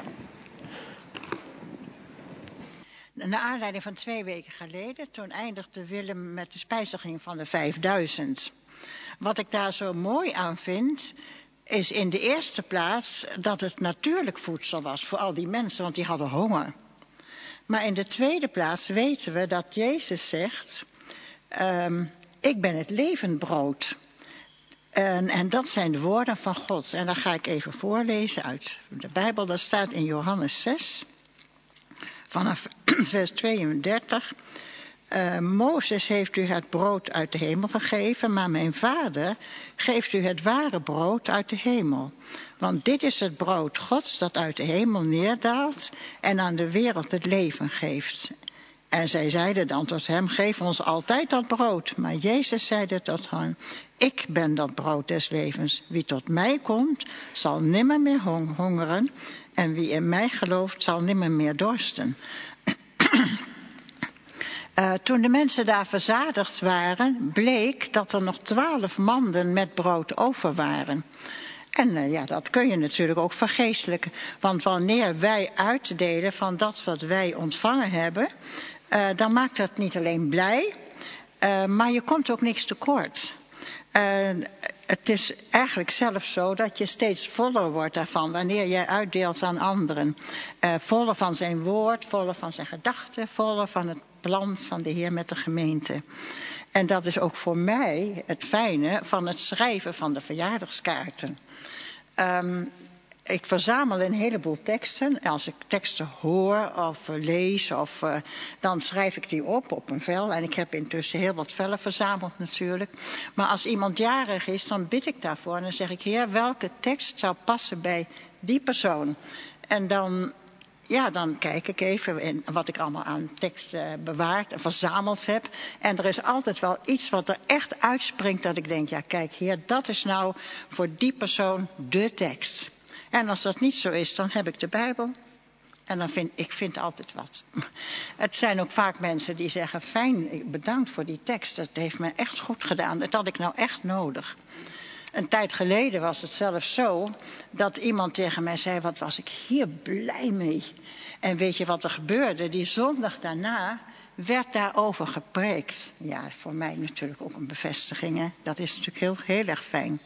Naar aanleiding van twee weken geleden, toen eindigde Willem met de spijziging van de vijfduizend. Wat ik daar zo mooi aan vind, is in de eerste plaats dat het natuurlijk voedsel was voor al die mensen, want die hadden honger. Maar in de tweede plaats weten we dat Jezus zegt, um, ik ben het levend brood. En, en dat zijn de woorden van God. En dan ga ik even voorlezen uit de Bijbel, dat staat in Johannes zes. Vanaf vers tweeëndertig. Uh, Mozes heeft u het brood uit de hemel gegeven, maar mijn vader geeft u het ware brood uit de hemel. Want dit is het brood Gods dat uit de hemel neerdaalt en aan de wereld het leven geeft. En zij zeiden dan tot hem, geef ons altijd dat brood. Maar Jezus zeide tot hen, ik ben dat brood des levens. Wie tot mij komt, zal nimmer meer hong- hongeren. En wie in mij gelooft, zal nimmer meer dorsten. Uh, toen de mensen daar verzadigd waren, bleek dat er nog twaalf manden met brood over waren. En uh, ja, dat kun je natuurlijk ook vergeestelijken. Want wanneer wij uitdelen van dat wat wij ontvangen hebben, uh, dan maakt dat niet alleen blij, uh, maar je komt ook niks tekort. Uh, het is eigenlijk zelfs zo dat je steeds voller wordt daarvan wanneer jij uitdeelt aan anderen. Uh, voller van zijn woord, voller van zijn gedachten, voller van het plan van de Heer met de gemeente. En dat is ook voor mij het fijne van het schrijven van de verjaardagskaarten. Um, ik verzamel een heleboel teksten. Als ik teksten hoor of lees, of, uh, dan schrijf ik die op op een vel. En ik heb intussen heel wat vellen verzameld natuurlijk. Maar als iemand jarig is, dan bid ik daarvoor. En dan zeg ik, Heer, welke tekst zou passen bij die persoon? En dan, ja, dan kijk ik even in wat ik allemaal aan teksten bewaard en verzameld heb. En er is altijd wel iets wat er echt uitspringt dat ik denk, ja kijk Heer, dat is nou voor die persoon de tekst. En als dat niet zo is, dan heb ik de Bijbel. En dan vind ik vind altijd wat. Het zijn ook vaak mensen die zeggen, fijn, bedankt voor die tekst. Dat heeft me echt goed gedaan. Dat had ik nou echt nodig. Een tijd geleden was het zelfs zo dat iemand tegen mij zei, wat was ik hier blij mee. En weet je wat er gebeurde? Die zondag daarna werd daarover gepreekt. Ja, voor mij natuurlijk ook een bevestiging. Hè? Dat is natuurlijk heel, heel erg fijn.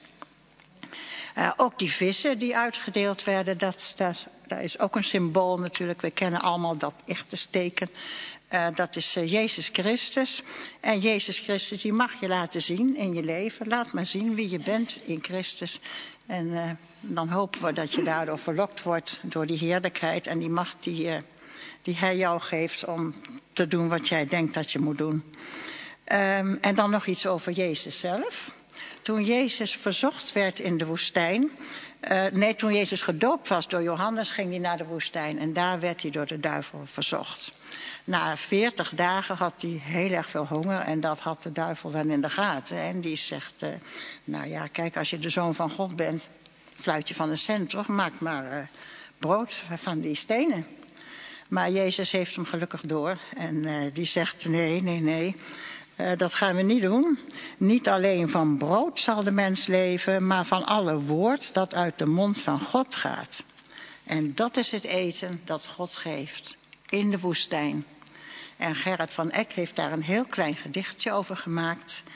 Uh, ook die vissen die uitgedeeld werden, dat, dat, dat is ook een symbool natuurlijk. We kennen allemaal dat echte teken. Uh, dat is uh, Jezus Christus. En Jezus Christus, die mag je laten zien in je leven. Laat maar zien wie je bent in Christus. En uh, dan hopen we dat je daardoor verlokt wordt door die heerlijkheid en die macht die, uh, die hij jou geeft om te doen wat jij denkt dat je moet doen. Um, en dan nog iets over Jezus zelf. Toen Jezus verzocht werd in de woestijn, uh, nee, toen Jezus gedoopt was door Johannes, ging hij naar de woestijn en daar werd hij door de duivel verzocht. Na veertig dagen had hij heel erg veel honger en dat had de duivel dan in de gaten. En die zegt, uh, nou ja, kijk, als je de zoon van God bent, fluitje van een cent toch, maak maar uh, brood van die stenen. Maar Jezus heeft hem gelukkig door en uh, die zegt, nee, nee, nee. Uh, dat gaan we niet doen. Niet alleen van brood zal de mens leven, maar van alle woord dat uit de mond van God gaat. En dat is het eten dat God geeft in de woestijn. En Gerrit van Eck heeft daar een heel klein gedichtje over gemaakt.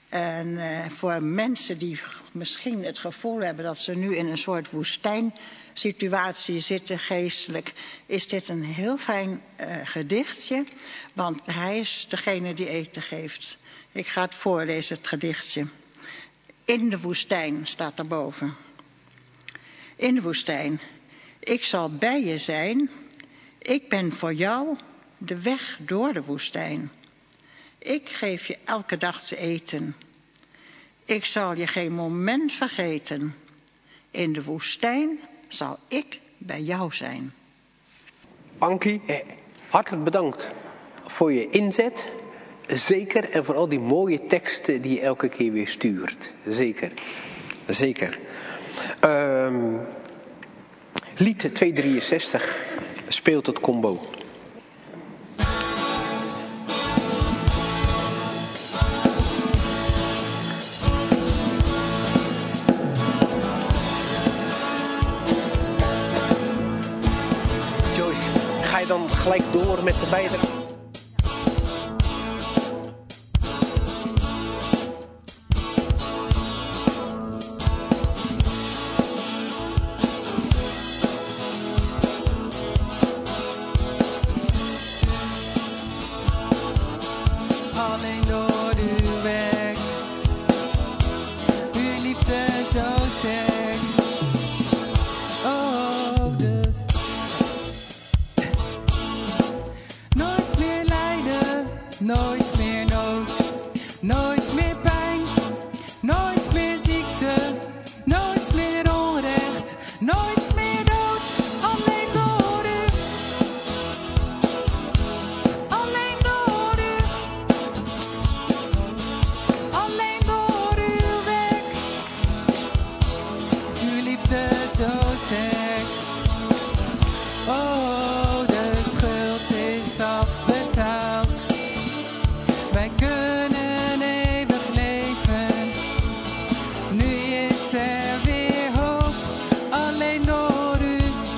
En uh, voor mensen die misschien het gevoel hebben dat ze nu in een soort woestijnsituatie zitten geestelijk, is dit een heel fijn uh, gedichtje, want hij is degene die eten geeft. Ik ga het voorlezen, het gedichtje. In de woestijn staat daarboven. In de woestijn. Ik zal bij je zijn. Ik ben voor jou de weg door de woestijn. Ik geef je elke dag te eten. Ik zal je geen moment vergeten. In de woestijn zal ik bij jou zijn. Ankie, hartelijk bedankt voor je inzet. Zeker, en voor al die mooie teksten die je elke keer weer stuurt. Zeker, zeker. Um, lied tweehonderdzestig speelt het combo. Joyce, ga je dan gelijk door met de bijdrage? Alleen door uw weg, uw liefde zo sterk. Oh, dus nooit meer lijden, nooit meer nood, nooit meer pijn, nooit meer ziekte, nooit meer onrecht, nooit meer dood. Alleen door u, alleen door u. Alleen door uw weg, uw liefde zo sterk. Oh, de schuld is afbetaald. Wij kunnen eeuwig leven. Nu is er weer hoop. Alleen door u.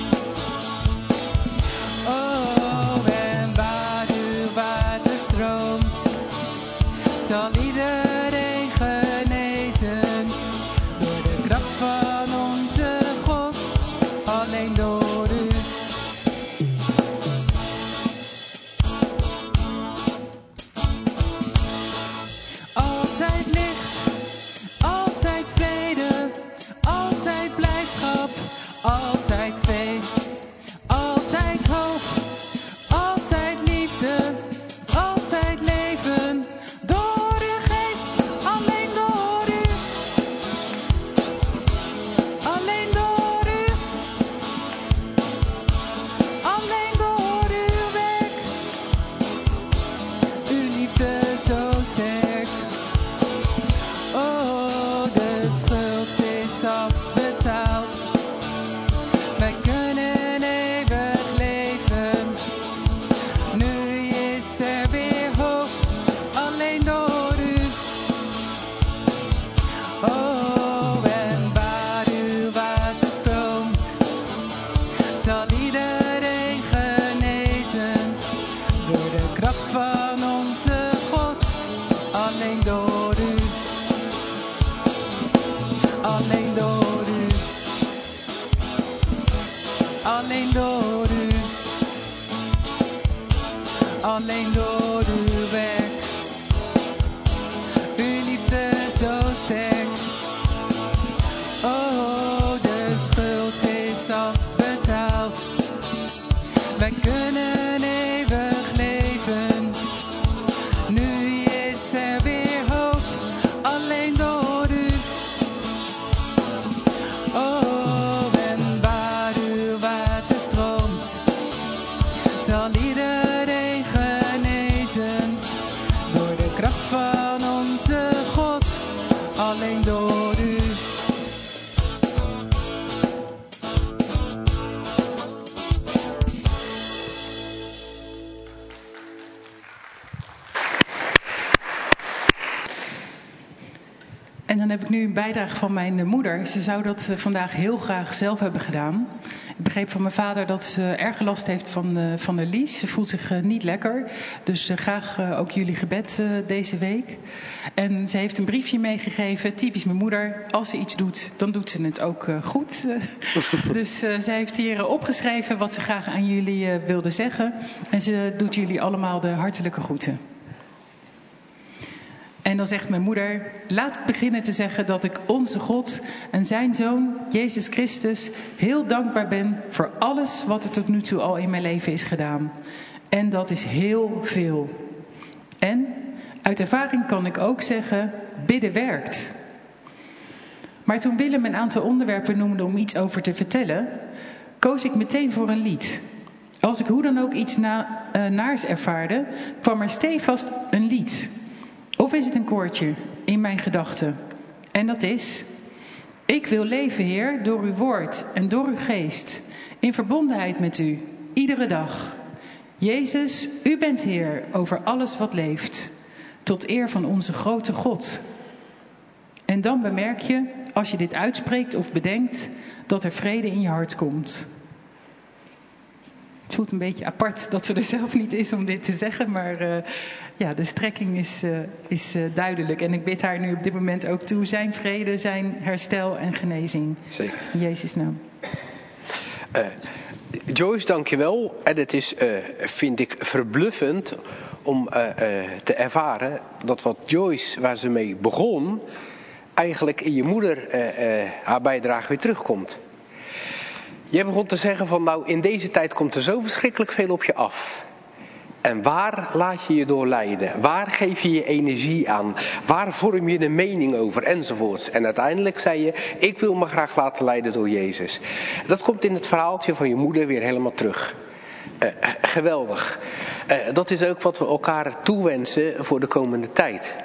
Oh, en waar uw water stroomt, zal iedereen genezen door de kracht van onze God, alleen door u. Altijd licht, altijd vrede, altijd blijdschap, altijd feest, altijd hoop, altijd liefde, altijd leven. Door uw geest, alleen door u. Alleen door u. Alleen door uw weg. Uw liefde zo sterk. Oh, de schuld is afbetaald. Wij kunnen eeuwig leven. Nu is er weer hoop. Alleen door u. Oh, en waar uw water stroomt, zal iedereen genezen door de kracht van onze God. Alleen door u. Alleen door u. Alleen door u. Alleen door uw weg. Uw liefde zo sterk. Oh, de schuld is afbetaald. Wij kunnen eeuwig leven. Nu is er weer hoop. Alleen door u. Oh, en waar uw water stroomt, zal iedereen genezen door de kracht van onze God. Alleen door u. En dan heb ik nu een bijdrage van mijn moeder. Ze zou dat vandaag heel graag zelf hebben gedaan. Ik begreep van mijn vader dat ze erg last heeft van, uh, van de lies. Ze voelt zich uh, niet lekker. Dus uh, graag uh, ook jullie gebed uh, deze week. En ze heeft een briefje meegegeven. Typisch mijn moeder. Als ze iets doet, dan doet ze het ook uh, goed. Dus uh, ze heeft hier uh, opgeschreven wat ze graag aan jullie uh, wilde zeggen. En ze doet jullie allemaal de hartelijke groeten. En dan zegt mijn moeder, laat ik beginnen te zeggen dat ik onze God en zijn Zoon, Jezus Christus, heel dankbaar ben voor alles wat er tot nu toe al in mijn leven is gedaan. En dat is heel veel. En uit ervaring kan ik ook zeggen, bidden werkt. Maar toen Willem een aantal onderwerpen noemde om iets over te vertellen, koos ik meteen voor een lied. Als ik hoe dan ook iets na, uh, naars ervaarde, kwam er stevast een lied. Of is het een koortje in mijn gedachten? En dat is: ik wil leven, Heer, door uw woord en door uw geest, in verbondenheid met u, iedere dag. Jezus, u bent Heer over alles wat leeft, tot eer van onze grote God. En dan bemerk je, als je dit uitspreekt of bedenkt, dat er vrede in je hart komt. Het voelt een beetje apart dat ze er zelf niet is om dit te zeggen, maar uh, ja, de strekking is, uh, is uh, duidelijk. En ik bid haar nu op dit moment ook toe, zijn vrede, zijn herstel en genezing. Zeker. In Jezus' naam. Uh, Joyce, dankjewel. En het is, uh, vind ik, verbluffend om uh, uh, te ervaren dat wat Joyce, waar ze mee begon, eigenlijk in je moeder uh, uh, haar bijdrage weer terugkomt. Jij begon te zeggen van, nou, in deze tijd komt er zo verschrikkelijk veel op je af. En waar laat je je door leiden? Waar geef je je energie aan? Waar vorm je een mening over? Enzovoorts. En uiteindelijk zei je, ik wil me graag laten leiden door Jezus. Dat komt in het verhaaltje van je moeder weer helemaal terug. Uh, geweldig. Uh, dat is ook wat we elkaar toewensen voor de komende tijd.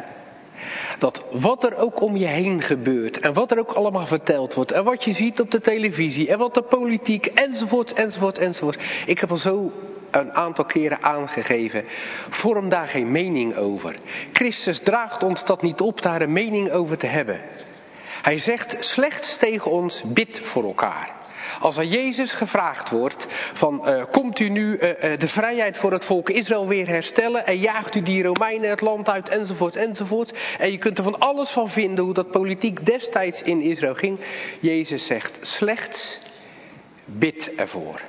Dat wat er ook om je heen gebeurt en wat er ook allemaal verteld wordt en wat je ziet op de televisie en wat de politiek enzovoort, enzovoort, enzovoort. Ik heb al zo een aantal keren aangegeven, vorm daar geen mening over. Christus draagt ons dat niet op daar een mening over te hebben. Hij zegt slechts tegen ons, bid voor elkaar. Als aan Jezus gevraagd wordt van uh, komt u nu uh, uh, de vrijheid voor het volk Israël weer herstellen en jaagt u die Romeinen het land uit enzovoort enzovoort. En je kunt er van alles van vinden hoe dat politiek destijds in Israël ging. Jezus zegt slechts bid ervoor.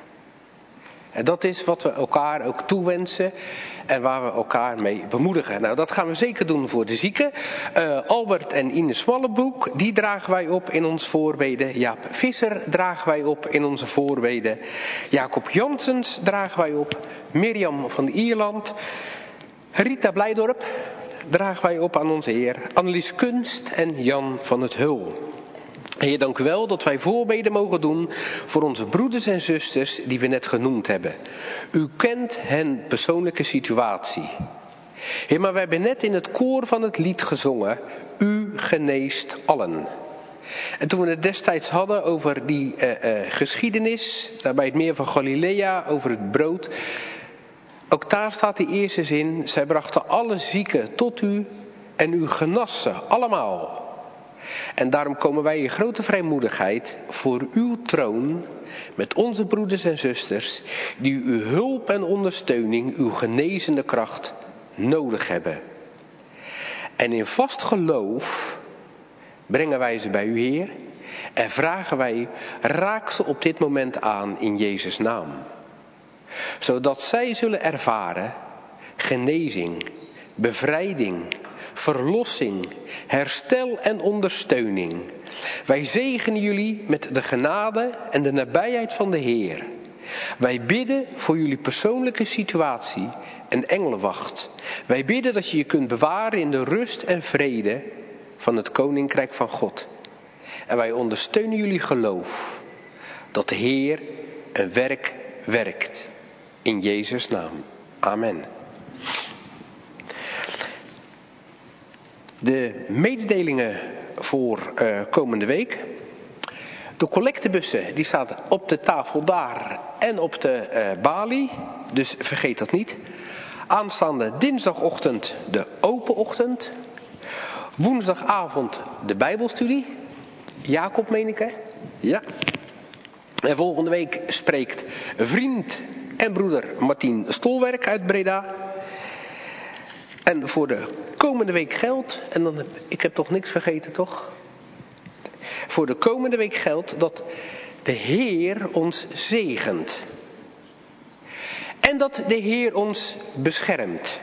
En dat is wat we elkaar ook toewensen en waar we elkaar mee bemoedigen. Nou, dat gaan we zeker doen voor de zieken. Uh, Albert en Ines Swallenbroek, die dragen wij op in ons voorbeden. Jaap Visser dragen wij op in onze voorbeden. Jacob Janssens dragen wij op. Mirjam van Ierland. Rita Blijdorp dragen wij op aan onze Heer. Annelies Kunst en Jan van het Hul. Heer, dank u wel dat wij voorbeden mogen doen voor onze broeders en zusters die we net genoemd hebben. U kent hen persoonlijke situatie. Heer, maar wij hebben net in het koor van het lied gezongen, u geneest allen. En toen we het destijds hadden over die uh, uh, geschiedenis, daar bij het meer van Galilea, over het brood. Ook daar staat die eerste zin, zij brachten alle zieken tot u en u genas ze allemaal. En daarom komen wij in grote vrijmoedigheid voor uw troon met onze broeders en zusters die uw hulp en ondersteuning, uw genezende kracht nodig hebben. En in vast geloof brengen wij ze bij u, Heer, en vragen wij, raak ze op dit moment aan in Jezus' naam. Zodat zij zullen ervaren genezing, bevrijding, verlossing, herstel en ondersteuning. Wij zegenen jullie met de genade en de nabijheid van de Heer. Wij bidden voor jullie persoonlijke situatie en engelenwacht. Wij bidden dat je je kunt bewaren in de rust en vrede van het Koninkrijk van God. En wij ondersteunen jullie geloof dat de Heer een werk werkt. In Jezus' naam. Amen. De mededelingen voor uh, komende week. De collectebussen die staan op de tafel daar en op de uh, balie. Dus vergeet dat niet. Aanstaande dinsdagochtend de open ochtend. Woensdagavond de Bijbelstudie. Jacob, meen ik, hè? Ja. En volgende week spreekt vriend en broeder Martien Stolwerk uit Breda. En voor de komende week geldt, en dan heb, ik heb toch niks vergeten, toch? Voor de komende week geldt dat de Heer ons zegent. En dat de Heer ons beschermt.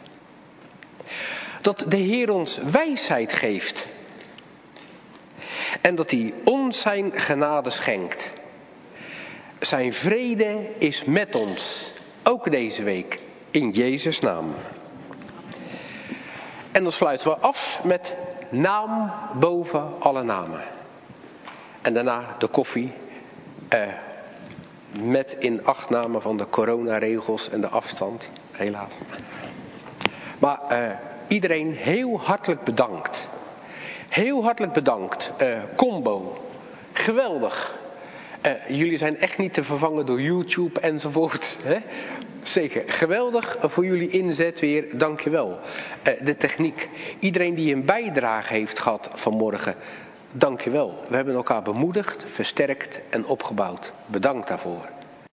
Dat de Heer ons wijsheid geeft. En dat hij ons zijn genade schenkt. Zijn vrede is met ons, ook deze week, in Jezus' naam. En dan sluiten we af met naam boven alle namen. En daarna de koffie, eh, met inachtname van de coronaregels en de afstand, helaas. Maar eh, iedereen heel hartelijk bedankt. Heel hartelijk bedankt. Uh, combo, geweldig. Uh, jullie zijn echt niet te vervangen door YouTube enzovoort. Hè? Zeker, geweldig voor jullie inzet weer, dankjewel. Uh, de techniek, iedereen die een bijdrage heeft gehad vanmorgen, dankjewel. We hebben elkaar bemoedigd, versterkt en opgebouwd. Bedankt daarvoor.